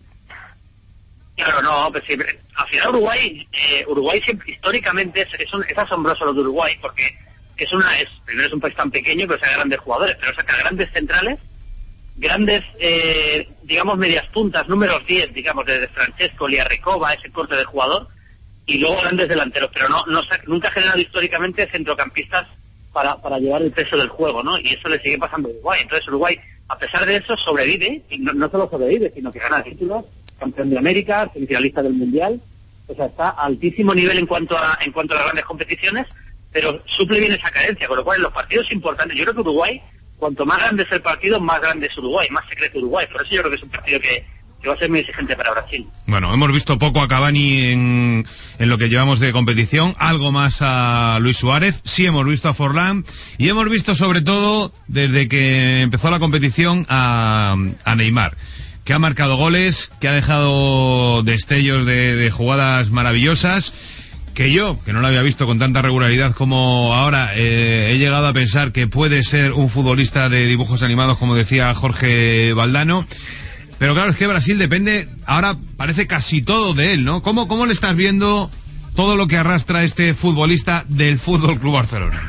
T: Claro, no, pues sí, al final Uruguay, eh, Uruguay siempre, históricamente es, es, un, es asombroso lo de Uruguay, porque es una, es, primero es un país tan pequeño, pero saca grandes jugadores, pero saca grandes centrales, grandes, eh, digamos, medias puntas, números diez, digamos, desde Francesco, Liarricova, ese corte de jugador, y luego grandes delanteros, pero no, no nunca ha generado históricamente centrocampistas para, para llevar el peso del juego, ¿no? Y eso le sigue pasando a Uruguay. Entonces Uruguay, a pesar de eso, sobrevive, y no, no solo sobrevive, sino que gana títulos, campeón de América, semifinalista del Mundial, o sea, está a altísimo nivel en cuanto a en cuanto a las grandes competiciones, pero suple bien esa carencia, con lo cual en los partidos importantes, yo creo que Uruguay, cuanto más grande es el partido, más grande es Uruguay, más secreto Uruguay, por eso yo creo que es un partido que, que va a ser muy exigente para Brasil.
B: Bueno, hemos visto poco a Cavani en, en lo que llevamos de competición, algo más a Luis Suárez, sí hemos visto a Forlán, y hemos visto sobre todo, desde que empezó la competición, a, a Neymar, que ha marcado goles, que ha dejado destellos de, de jugadas maravillosas, que yo, que no lo había visto con tanta regularidad como ahora, eh, he llegado a pensar que puede ser un futbolista de dibujos animados, como decía Jorge Valdano. Pero claro, es que Brasil depende, ahora parece casi todo de él, ¿no? ¿Cómo, cómo le estás viendo todo lo que arrastra este futbolista del Fútbol Club Barcelona?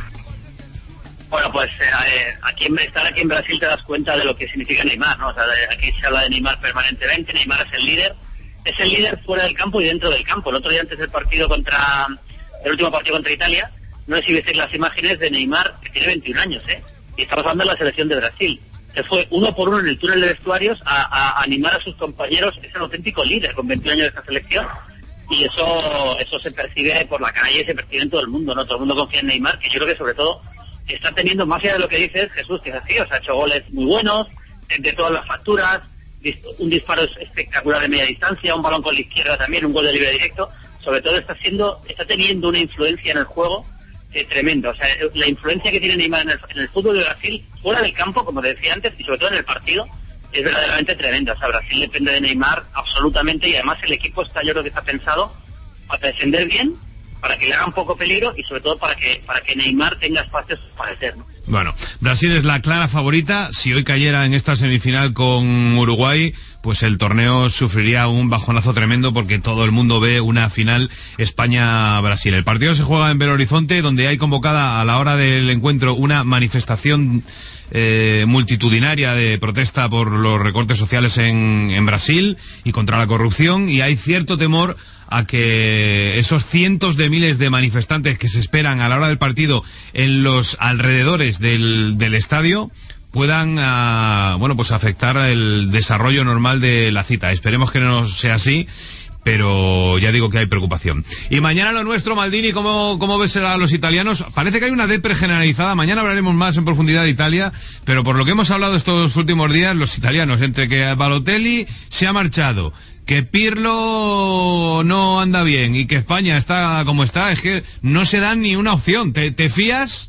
T: Bueno, pues eh, aquí en, estar aquí en Brasil te das cuenta de lo que significa Neymar, ¿no? O sea, de, aquí se habla de Neymar permanentemente. Neymar es el líder, es el líder fuera del campo y dentro del campo. El otro día, antes del partido contra, el último partido contra Italia, no sé si visteis las imágenes de Neymar, que tiene veintiún años, ¿eh? Y estamos hablando de la selección de Brasil. Se fue uno por uno en el túnel de vestuarios a, a, a animar a sus compañeros. Es el auténtico líder con veintiún años de esta selección. Y eso eso se percibe por la calle, se percibe en todo el mundo, ¿no? Todo el mundo confía en Neymar, que yo creo que sobre todo está teniendo, más allá de lo que dices, Jesús, que es así, o sea, ha hecho goles muy buenos, de, de todas las facturas, un disparo espectacular de media distancia, un balón con la izquierda también, un gol de libre directo, sobre todo está siendo, está teniendo una influencia en el juego eh, tremenda, o sea, la influencia que tiene Neymar en el, en el fútbol de Brasil, fuera del campo, como decía antes, y sobre todo en el partido, es verdaderamente tremenda, o sea, Brasil depende de Neymar absolutamente, y además el equipo está, yo creo que está pensado para defender bien, para que le haga un poco peligro y sobre todo para que para que Neymar tenga espacios para hacer, ¿no?
B: Bueno, Brasil es la clara favorita. Si hoy cayera en esta semifinal con Uruguay, pues el torneo sufriría un bajonazo tremendo, porque todo el mundo ve una final España-Brasil. El partido se juega en Belo Horizonte, donde hay convocada a la hora del encuentro una manifestación eh, multitudinaria de protesta por los recortes sociales en, en Brasil y contra la corrupción, y hay cierto temor a que esos cientos de miles de manifestantes que se esperan a la hora del partido en los alrededores del, del estadio puedan uh, bueno pues afectar el desarrollo normal de la cita. Esperemos que no sea así, pero ya digo que hay preocupación. Y mañana lo nuestro, Maldini, ¿cómo, cómo ves a los italianos? Parece que hay una depre generalizada. Mañana hablaremos más en profundidad de Italia, pero por lo que hemos hablado estos últimos días, los italianos, entre que Balotelli se ha marchado, que Pirlo no anda bien y que España está como está, es que no se dan ni una opción. ¿Te, te fías?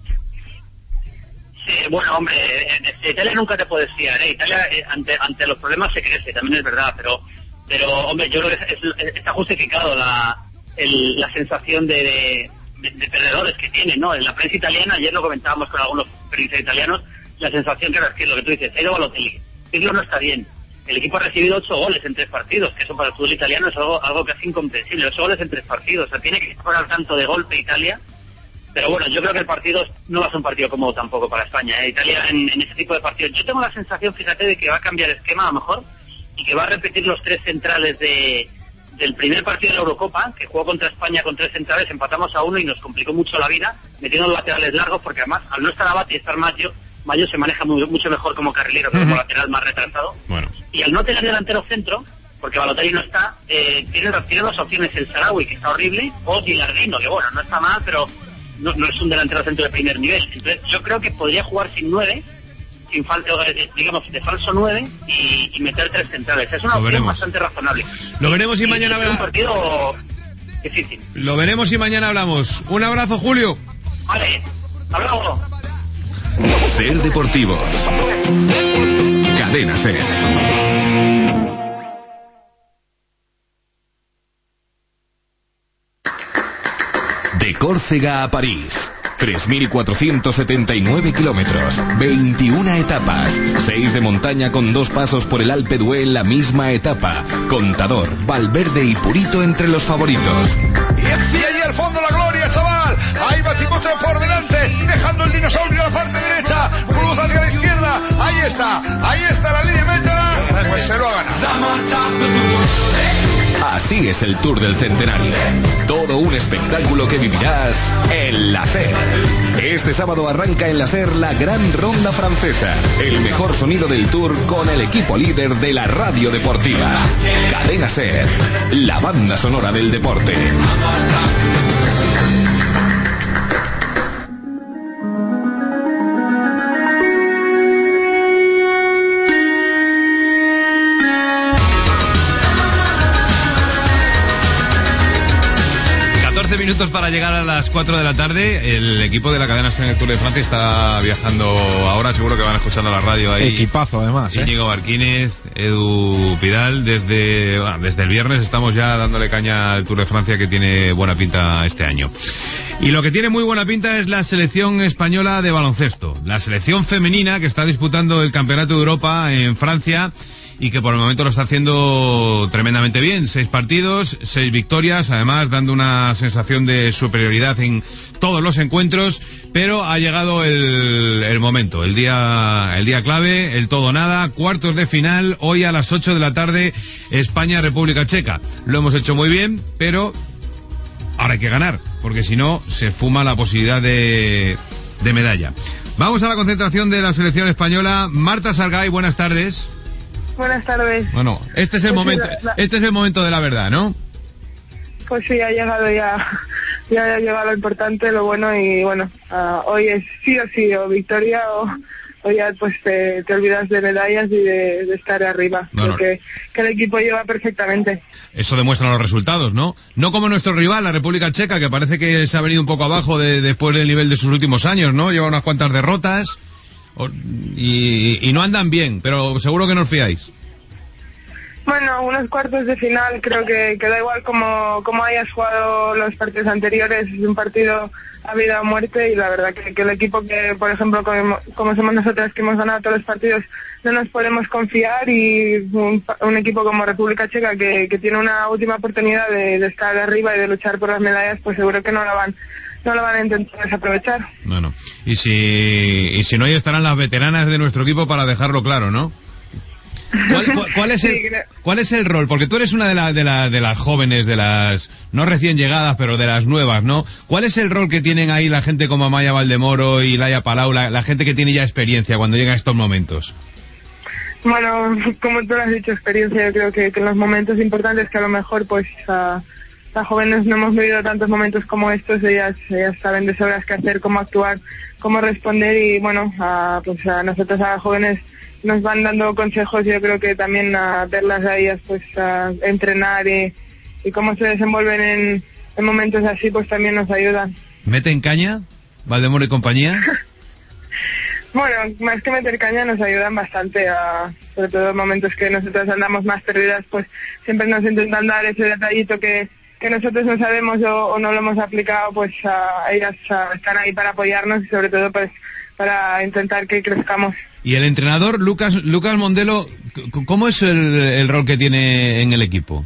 T: Sí, bueno, hombre, en Italia nunca te puedes fiar, ¿eh? Italia eh, ante ante los problemas se crece, también es verdad, pero pero hombre, yo creo que es, es, está justificado la el, la sensación de, de, de perdedores que tienen, ¿no? En la prensa italiana, ayer lo comentábamos con algunos periodistas italianos, la sensación que es que lo que tú dices, ha ido Balotelli, Pirlo no está bien. El equipo ha recibido ocho goles en tres partidos, que eso para el fútbol italiano es algo algo casi incomprensible. Ocho goles en tres partidos, o sea, tiene que estar al tanto de golpe Italia. Pero bueno, yo creo que el partido no va a ser un partido cómodo tampoco para España, ¿eh? Italia en, en ese tipo de partidos. Yo tengo la sensación, fíjate, de que va a cambiar esquema a lo mejor y que va a repetir los tres centrales de del primer partido de la Eurocopa, que jugó contra España con tres centrales, empatamos a uno y nos complicó mucho la vida, metiendo los laterales largos, porque además, al no estar Abate y estar Maggio, Mayo se maneja muy, mucho mejor como carrilero que como lateral más retrasado.
B: Bueno.
T: Y al no tener delantero centro, porque Balotelli no está, eh, tiene, tiene dos opciones: el Sarawi, que está horrible, o Gilardino, que bueno, no está mal, pero no, no es un delantero centro de primer nivel. Entonces yo creo que podría jugar sin nueve, sin falta, digamos, de falso nueve y, y meter tres centrales. Es una
B: Lo
T: opción
B: veremos.
T: bastante razonable.
B: Lo veremos y, y mañana
T: es un partido difícil.
B: Lo veremos y mañana hablamos. Un abrazo, Julio.
T: Vale, hasta luego.
A: Ser Deportivos. Cadena Ser. De Córcega a París, tres mil cuatrocientos setenta y nueve kilómetros, veintiuna etapas, seis de montaña con dos pasos por el Alpe d'Huez en la misma etapa. Contador, Valverde y Purito entre los favoritos.
U: Y allí al fondo la gloria, chaval. Ahí va Ticote por delante, dejando el dinosaurio a la parte derecha. Cruza hacia la izquierda. Ahí está, ahí está la línea meta. Pues se lo ha ganado.
A: Así es el Tour del Centenario. Todo un espectáculo que vivirás en la SER. Este sábado arranca en la SER la Gran Ronda Francesa. El mejor sonido del Tour con el equipo líder de la radio deportiva. Cadena SER, la banda sonora del deporte.
B: Minutos para llegar a las cuatro de la tarde. El equipo de la cadena SER en el Tour de Francia está viajando ahora. Seguro que van escuchando la radio ahí.
V: Equipazo, además. ¿eh?
B: Íñigo Barquínez, Edu Pidal. Desde, bueno, desde el viernes estamos ya dándole caña al Tour de Francia, que tiene buena pinta este año. Y lo que tiene muy buena pinta es la selección española de baloncesto. La selección femenina que está disputando el Campeonato de Europa en Francia, y que por el momento lo está haciendo tremendamente bien. Seis partidos, seis victorias, además dando una sensación de superioridad en todos los encuentros, pero ha llegado el, el momento, el día, el día clave, el todo nada, cuartos de final, hoy a las ocho de la tarde, España-República Checa. Lo hemos hecho muy bien, pero ahora hay que ganar, porque si no se fuma la posibilidad de, de medalla. Vamos a la concentración de la selección española. Marta Sargay, buenas tardes.
W: Buenas tardes.
B: Bueno, este es el
W: Pues
B: momento,
W: sí, la- la-
B: este es el momento de la verdad, ¿no?
W: Pues sí, ha llegado ya, ya ha llegado lo importante, lo bueno, y bueno, ah, hoy es sí o sí, o victoria o, o ya pues te, te olvidas de medallas y de, de estar arriba.
B: No,
W: Creo
B: no.
W: Que, que el equipo lleva perfectamente.
B: Eso demuestran los resultados, ¿no? No como nuestro rival, la República Checa, que parece que se ha venido un poco abajo de, después del nivel de sus últimos años, ¿no? Lleva unas cuantas derrotas o- y, y no andan bien, pero seguro que no os fiáis.
W: Bueno, unos cuartos de final, creo que, que da igual como, como hayas jugado los partidos anteriores, es un partido a vida o muerte, y la verdad que, que el equipo que, por ejemplo, como, como somos nosotros, que hemos ganado todos los partidos, no nos podemos confiar, y un, un equipo como República Checa que, que tiene una última oportunidad de, de estar arriba y de luchar por las medallas, pues seguro que no la van no la van a intentar desaprovechar.
B: Bueno, y si, y si no, ahí estarán las veteranas de nuestro equipo para dejarlo claro, ¿no? ¿Cuál, cuál, cuál es el,
W: Sí, creo-
B: ¿Cuál es el rol? Porque tú eres una de, la, de, la, de las jóvenes, de las no recién llegadas, pero de las nuevas, ¿no? ¿Cuál es el rol que tienen ahí la gente como Amaya Valdemoro y Laia Palau, la, la gente que tiene ya experiencia cuando llega a estos momentos?
W: Bueno, como tú lo has dicho, experiencia, yo creo que, que en los momentos importantes que a lo mejor pues a, a jóvenes no hemos vivido tantos momentos como estos, ellas, ellas saben de sobras qué hacer, cómo actuar, cómo responder, y bueno, a, pues a nosotros, a jóvenes, nos van dando consejos, y yo creo que también a verlas a ellas pues a entrenar y, y cómo se desenvuelven en, en momentos así, pues también nos ayudan.
B: ¿Meten caña, Valdemoro y compañía?
W: Bueno, más que meter caña, nos ayudan bastante, a, sobre todo en momentos que nosotros andamos más perdidas, pues siempre nos intentan dar ese detallito que, que nosotros no sabemos o, o no lo hemos aplicado, pues a, ellas a, están ahí para apoyarnos, y sobre todo pues para intentar que crezcamos.
B: Y el entrenador, Lucas Lucas Mondelo, c- ¿cómo es el, el rol que tiene en el equipo?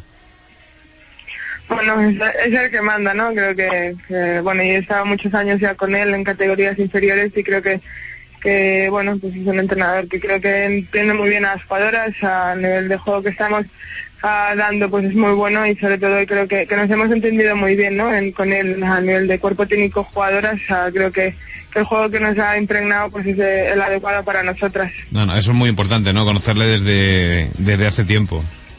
W: Bueno, es, es el que manda, ¿no? Creo que, que, bueno, yo he estado muchos años ya con él en categorías inferiores, y creo que, que bueno, pues es un entrenador que creo que entiende muy bien a las jugadoras, a nivel de juego que estamos, uh, dando pues es muy bueno, y sobre todo creo que, que nos hemos entendido muy bien, ¿no? En, con él a nivel de cuerpo técnico, jugadoras, uh, creo que, que el juego que nos ha impregnado pues es el adecuado para nosotras.
B: No, no, eso es muy importante, ¿no? Conocerle desde, desde hace tiempo.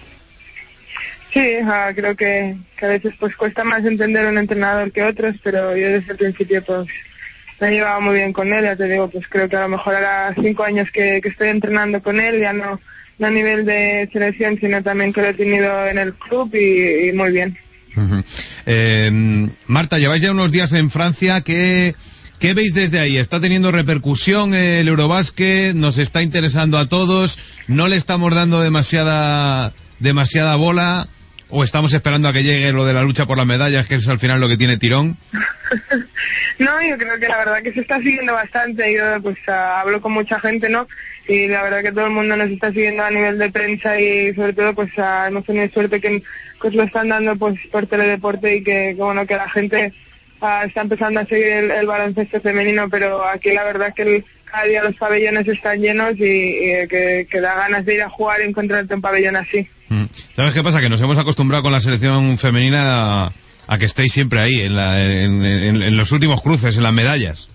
W: Sí, uh, creo que, que a veces pues cuesta más entender un entrenador que otros, pero yo desde el principio pues me he llevado muy bien con él. Ya te digo, pues creo que a lo mejor ahora cinco años que, que estoy entrenando con él, ya no, no a nivel de selección, sino también que lo he tenido en el club, y, y muy bien.
B: Uh-huh. eh, Marta, lleváis ya unos días en Francia. ¿Qué, qué veis desde ahí? ¿Está teniendo repercusión el Eurobásquet? ¿Nos está interesando a todos? ¿No le estamos dando demasiada demasiada bola? ¿O estamos esperando a que llegue lo de la lucha por las medallas, que es al final lo que tiene tirón?
W: No, yo creo que la verdad que se está siguiendo bastante. Yo pues uh, hablo con mucha gente, ¿no? Y la verdad que todo el mundo nos está siguiendo a nivel de prensa, y sobre todo pues uh, hemos tenido suerte que, que os lo están dando pues por Teledeporte, y que, que bueno, que la gente uh, está empezando a seguir el, el baloncesto femenino, pero aquí la verdad que el, cada día los pabellones están llenos, y, y que, que da ganas de ir a jugar y encontrarte un pabellón así.
B: ¿Sabes qué pasa? Que nos hemos acostumbrado con la selección femenina a, a que estéis siempre ahí, en, la, en, en, en los últimos cruces, en las medallas.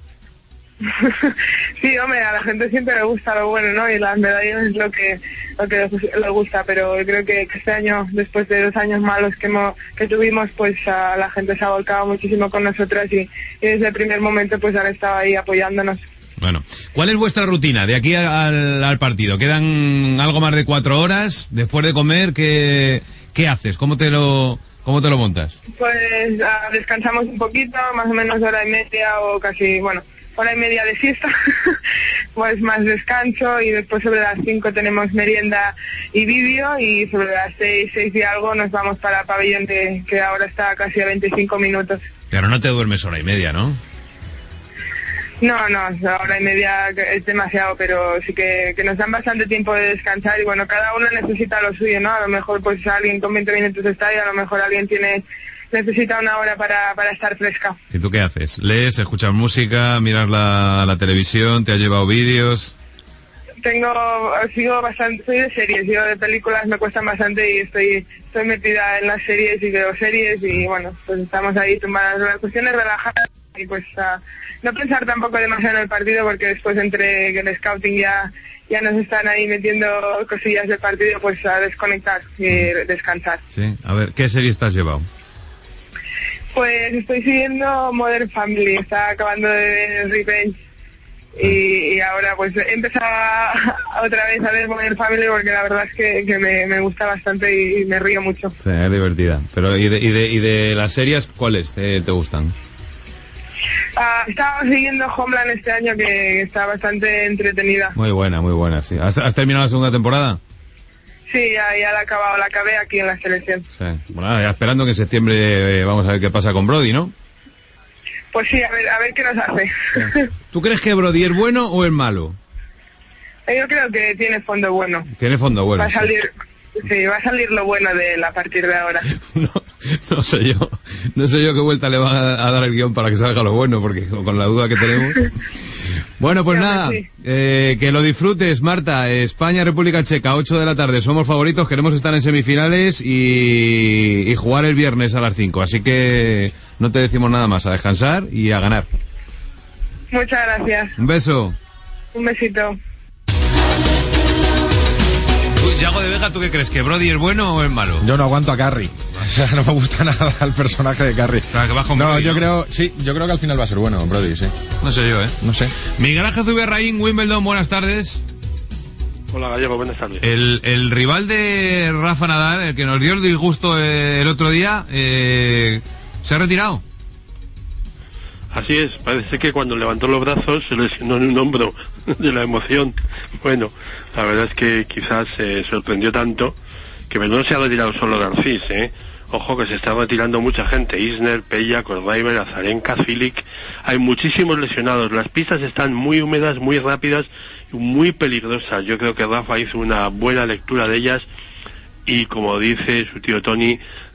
W: Sí, hombre, a la gente siempre le gusta lo bueno, ¿no? Y las medallas es lo que lo que le gusta, pero yo creo que este año, después de dos años malos que hemos, que tuvimos, pues a la gente se ha volcado muchísimo con nosotras, y, y desde el primer momento pues han estado ahí apoyándonos.
B: Bueno, ¿cuál es vuestra rutina de aquí al, al partido? Quedan algo más de cuatro horas. Después de comer, ¿qué, qué haces? ¿Cómo te lo cómo te lo montas?
W: Pues uh, descansamos un poquito, más o menos hora y media, o casi, bueno, hora y media de siesta. Pues más descanso, y después sobre las cinco tenemos merienda y vídeo, y sobre las seis, seis y algo nos vamos para el pabellón, que, que ahora está casi a veinticinco minutos.
B: Pero no te duermes hora y media, ¿no?
W: No, no, hora y media es demasiado, pero sí que, que nos dan bastante tiempo de descansar, y bueno, cada uno necesita lo suyo, ¿no? A lo mejor pues alguien con veinte minutos está, y a lo mejor alguien tiene necesita una hora para, para estar fresca.
B: ¿Y tú qué haces? ¿Lees, escuchas música, miras la, la televisión, te has llevado vídeos?
W: Tengo, sigo bastante, soy de series, yo de películas me cuestan bastante, y estoy estoy metida en las series y veo series, y bueno, pues estamos ahí tumbadas. La cuestión es relajar y pues uh, no pensar tampoco demasiado en el partido, porque después entre el scouting ya ya nos están ahí metiendo cosillas del partido, pues a desconectar y descansar.
B: Sí, a ver, ¿qué serie te has llevado?
W: Pues estoy siguiendo Modern Family, está acabando de ver Revenge, y, y ahora pues he empezado a, otra vez a ver Modern Family, porque la verdad es que, que me, me gusta bastante y me río mucho.
B: Sí, es divertida. Pero ¿y de, y de, y de las series cuáles te, te gustan?
W: Uh, estaba siguiendo Homeland este año, que está bastante entretenida.
B: Muy buena, muy buena, sí. ¿Has, has terminado la segunda temporada?
W: Sí, ya, ya la he acabado, la acabé aquí en la selección.
B: Sí. Bueno, ya esperando que en septiembre eh, vamos a ver qué pasa con Brody, ¿no?
W: Pues sí, a ver, a ver qué nos hace.
B: Sí. ¿Tú crees que Brody es bueno o es malo?
W: Yo creo que tiene fondo bueno.
B: Tiene fondo bueno.
W: Va a salir... Sí, va a salir lo bueno de él a partir de ahora.
B: No, no sé yo, no sé yo qué vuelta le va a, a dar el guión para que salga lo bueno, porque con la duda que tenemos. Bueno, pues nada, sí. eh, que lo disfrutes, Marta. España, República Checa, ocho de la tarde, somos favoritos, queremos estar en semifinales y, y jugar el viernes a las cinco, así que no te decimos nada más, a descansar y a ganar.
W: Muchas gracias.
B: Un beso.
W: Un besito.
B: Yago de Vega, ¿tú qué crees? ¿Que Brody es bueno o es malo?
C: Yo no aguanto a Curry. O sea, no me gusta nada el personaje de Curry.
B: Claro, que baja un
C: no,
B: Brody,
C: yo
B: ¿no?
C: creo, sí, yo creo que al final va a ser bueno, Brody, sí.
B: No sé yo, ¿eh?
C: No sé.
B: Miguel Ángel Zuberraín, Wimbledon, buenas tardes.
F: Hola, Gallego, buenas tardes.
B: El, el rival de Rafa Nadal, el que nos dio el disgusto el otro día, eh, ¿se ha retirado?
F: Así es, parece que cuando levantó los brazos se lesionó en un hombro de la emoción. Bueno, la verdad es que quizás se sorprendió tanto que no se ha retirado solo Garcís, ¿eh? Ojo que se está retirando mucha gente, Isner, Pella, Kordaber, Azarenka, Cilic, hay muchísimos lesionados, las pistas están muy húmedas, muy rápidas y muy peligrosas. Yo creo que Rafa hizo una buena lectura de ellas y, como dice su tío Tony,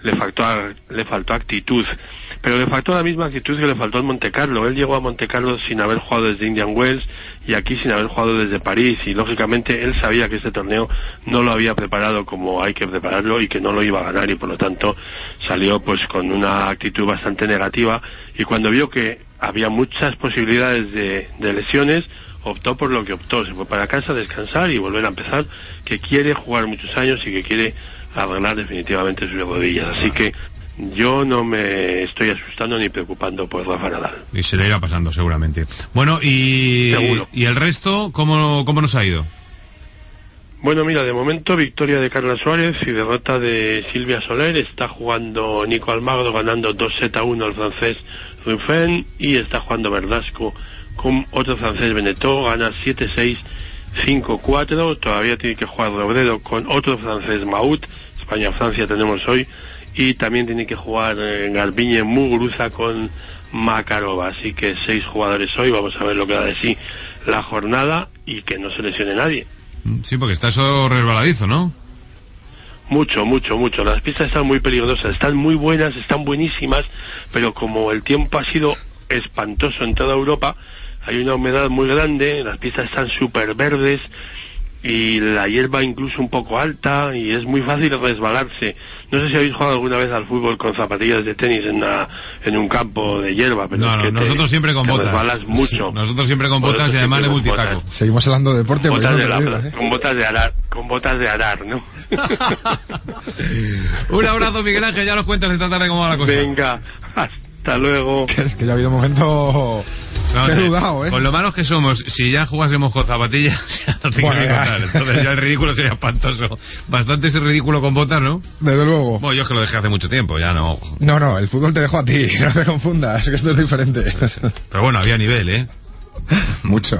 F: le faltó le faltó actitud, pero le faltó la misma actitud que le faltó en Montecarlo. Él llegó a Montecarlo sin haber jugado desde Indian Wells y aquí sin haber jugado desde París, y lógicamente él sabía que este torneo no lo había preparado como hay que prepararlo y que no lo iba a ganar, y por lo tanto salió pues con una actitud bastante negativa, y cuando vio que había muchas posibilidades de, de lesiones, optó por lo que optó, se fue para casa a descansar y volver a empezar, que quiere jugar muchos años y que quiere arreglar definitivamente sus rodillas. Así que yo no me estoy asustando ni preocupando por Rafa Nadal.
B: Y se le irá pasando seguramente. Bueno, y,
F: Seguro.
B: y el resto, ¿cómo, cómo nos ha ido?
F: Bueno, mira, de momento victoria de Carla Suárez y derrota de Silvia Soler. Está jugando Nico Almagro ganando dos sets a uno al francés Ruffin, y está jugando Verdasco con otro francés Beneteau, gana siete seis, cinco cuatro. Todavía tiene que jugar Robredo con otro francés Maut. España-Francia tenemos hoy, y también tiene que jugar eh, Garbiñe Muguruza con Makarova. Así que seis jugadores hoy. Vamos a ver lo que da de sí la jornada y que no se lesione nadie.
B: Sí, porque está eso resbaladizo, ¿no?
F: Mucho, mucho, mucho. Las pistas están muy peligrosas, están muy buenas, están buenísimas, pero como el tiempo ha sido espantoso en toda Europa, hay una humedad muy grande, las pistas están súper verdes y la hierba incluso un poco alta, y es muy fácil resbalarse. No sé si habéis jugado alguna vez al fútbol con zapatillas de tenis en, una, en un campo de hierba, pero
B: no,
F: es
B: no,
F: que
B: nosotros
F: te,
B: siempre con
F: te
B: botas.
F: resbalas mucho.
B: Nosotros siempre con botas y además de multitaco.
C: Seguimos hablando de deporte.
F: Botas
C: no
F: de la-
C: perdido, ¿eh?
F: con botas de arar, con botas de arar, ¿no?
B: Un abrazo, Miguel Ángel, ya nos cuentas esta tarde cómo va la cosa.
F: Venga, hasta luego.
C: Que, que ya ha habido un momento
B: No,
C: que he
B: eh,
C: dudado, ¿eh?
B: Con lo malos que somos, si ya jugásemos con zapatillas, ya no te
C: Bueno,
B: quiero
C: ya.
B: contar. Entonces ya el ridículo sería espantoso. Bastante ese ridículo con botas, ¿no?
C: Desde luego.
B: Bueno, yo es que lo dejé hace mucho tiempo, ya no.
C: No, no, el fútbol te dejó a ti, no te confundas, que esto es diferente.
B: Pero bueno, había nivel, ¿eh?
C: Mucho.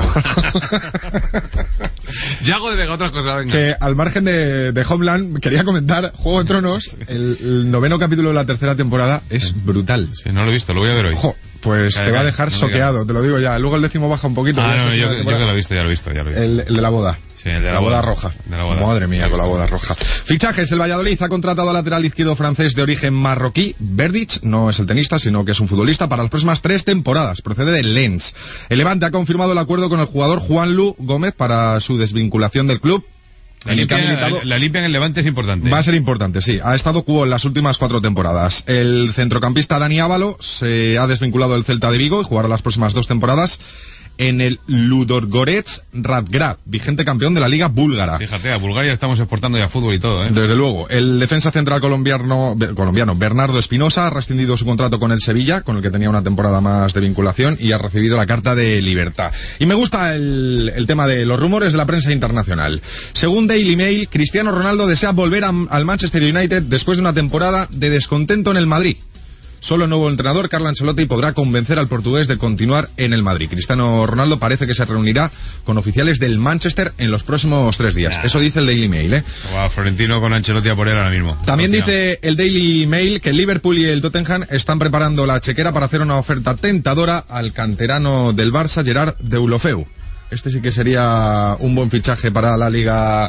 B: Yago de Vega, otras cosas, venga.
C: Que al margen de, de Homeland, quería comentar Juego de Tronos, el, el noveno capítulo de la tercera temporada es brutal.
B: Sí, no lo he visto, lo voy a ver hoy.
C: Ojo, pues
B: Además,
C: te va a dejar
B: no me
C: soqueado,
B: digas.
C: te lo digo ya. Luego el décimo baja un poquito.
B: Ah,
C: ya
B: no,
C: sé
B: yo,
C: la
B: yo
C: temporada.
B: que lo he visto, ya lo he visto, ya lo he visto.
C: El, el de la boda.
B: Sí, el de la,
C: la
B: boda.
C: boda roja.
B: De la boda.
C: Madre mía, con la boda roja. Fichajes, el Valladolid ha contratado al lateral izquierdo francés de origen marroquí, Verdic, no es el tenista, sino que es un futbolista, para las próximas tres temporadas. Procede de Lens. El Levante ha confirmado el acuerdo con el jugador Juanlu Gómez para su desvinculación del club.
B: La
C: En el que ha
B: limpia,
C: militado-
B: la, la limpia en el Levante es importante.
C: Va a ser importante, sí. Ha estado cubo en las últimas cuatro temporadas. El centrocampista Dani Ávalo se ha desvinculado del Celta de Vigo y jugará las próximas dos temporadas en el Ludogorets Radgrad, vigente campeón de la Liga Búlgara.
B: Fíjate, a Bulgaria estamos exportando ya fútbol y todo, ¿eh?
C: Desde luego. El defensa central colombiano, be- colombiano Bernardo Espinosa ha rescindido su contrato con el Sevilla, con el que tenía una temporada más de vinculación, y ha recibido la carta de libertad. Y me gusta el, el tema de los rumores de la prensa internacional. Según Daily Mail, Cristiano Ronaldo desea volver a- al Manchester United después de una temporada de descontento en el Madrid. Solo el nuevo entrenador, Carlo Ancelotti, podrá convencer al portugués de continuar en el Madrid. Cristiano Ronaldo parece que se reunirá con oficiales del Manchester en los próximos tres días.
B: Nah.
C: Eso dice el Daily Mail, ¿eh?
B: Va Florentino con Ancelotti a por él ahora mismo.
C: También
B: Confía.
C: dice el Daily Mail que el Liverpool y el Tottenham están preparando la chequera para hacer una oferta tentadora al canterano del Barça, Gerard Deulofeu. Este sí que sería un buen fichaje para la liga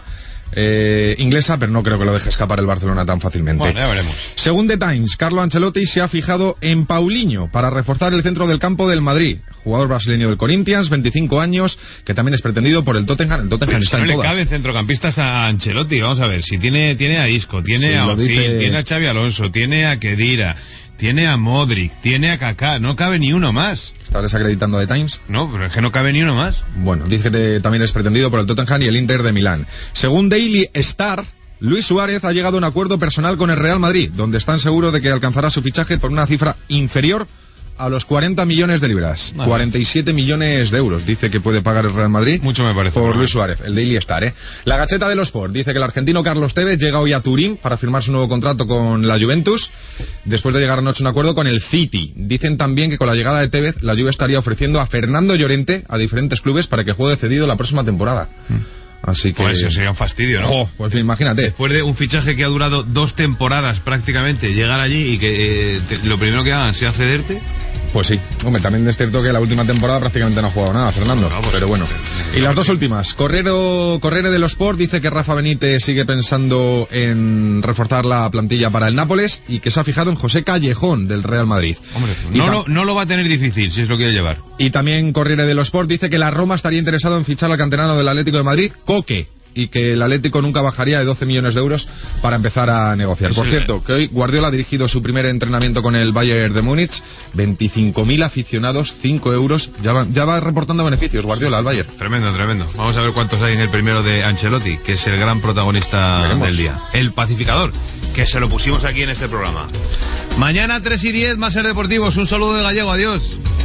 C: eh, inglesa, pero no creo que lo deje escapar el Barcelona tan fácilmente.
B: Bueno, ya veremos.
C: Según The Times, Carlo Ancelotti se ha fijado en Paulinho para reforzar el centro del campo del Madrid. Jugador brasileño del Corinthians, veinticinco años, que también es pretendido por el Tottenham. El Tottenham
B: Pero
C: está
B: si no
C: en
B: le
C: todas.
B: caben centrocampistas a Ancelotti, vamos a ver, si tiene tiene a Isco, tiene
C: Sí,
B: a
C: lo
B: Ozil,
C: dice-
B: tiene a Xavi Alonso, tiene a Kedira, tiene a Modric, tiene a Kaká, no cabe ni uno más.
C: ¿Está desacreditando The Times?
B: No, pero es que no cabe ni uno más.
C: Bueno, dice que te- también es pretendido por el Tottenham y el Inter de Milán. Según Daily Star, Luis Suárez ha llegado a un acuerdo personal con el Real Madrid, donde están seguros de que alcanzará su fichaje por una cifra inferior a los cuarenta millones de libras.
B: Vale.
C: cuarenta y siete millones de euros dice que puede pagar el Real Madrid.
B: Mucho me parece.
C: Por
B: ¿no?
C: Luis Suárez, el Daily Star, ¿eh? La Gaceta de los Sport dice que el argentino Carlos Tevez llega hoy a Turín para firmar su nuevo contrato con la Juventus, después de llegar anoche a un acuerdo con el City. Dicen también que con la llegada de Tevez, la Juve estaría ofreciendo a Fernando Llorente a diferentes clubes para que juegue cedido la próxima temporada. Así que...
B: Pues eso sería un fastidio, ¿no?
C: Jo, pues imagínate.
B: Después de un fichaje que ha durado dos temporadas prácticamente, llegar allí y que eh, te- lo primero que hagan sea cederte.
C: Pues sí. Hombre, también es cierto que la última temporada prácticamente no ha jugado nada, Fernando.
B: No, pues,
C: pero bueno. Y las dos últimas. Correro, Correre dello Sport dice que Rafa Benítez sigue pensando en reforzar la plantilla para el Nápoles y que se ha fijado en José Callejón del Real Madrid.
B: Hombre, no lo, no lo va a tener difícil si es lo que quiere llevar.
C: Y también Corriere dello Sport dice que la Roma estaría interesado en fichar al canterano del Atlético de Madrid, Coque, y que el Atlético nunca bajaría de doce millones de euros para empezar a negociar. Por cierto, que hoy Guardiola ha dirigido su primer entrenamiento con el Bayern de Múnich, veinticinco mil aficionados, cinco euros, ya va, ya va reportando beneficios Guardiola al Bayern.
B: Tremendo, tremendo. Vamos a ver cuántos hay en el primero de Ancelotti, que es el gran protagonista Veremos. del día. El pacificador, que se lo pusimos aquí en este programa. Mañana tres y diez, más Ser Deportivos. Un saludo de Gallego, adiós.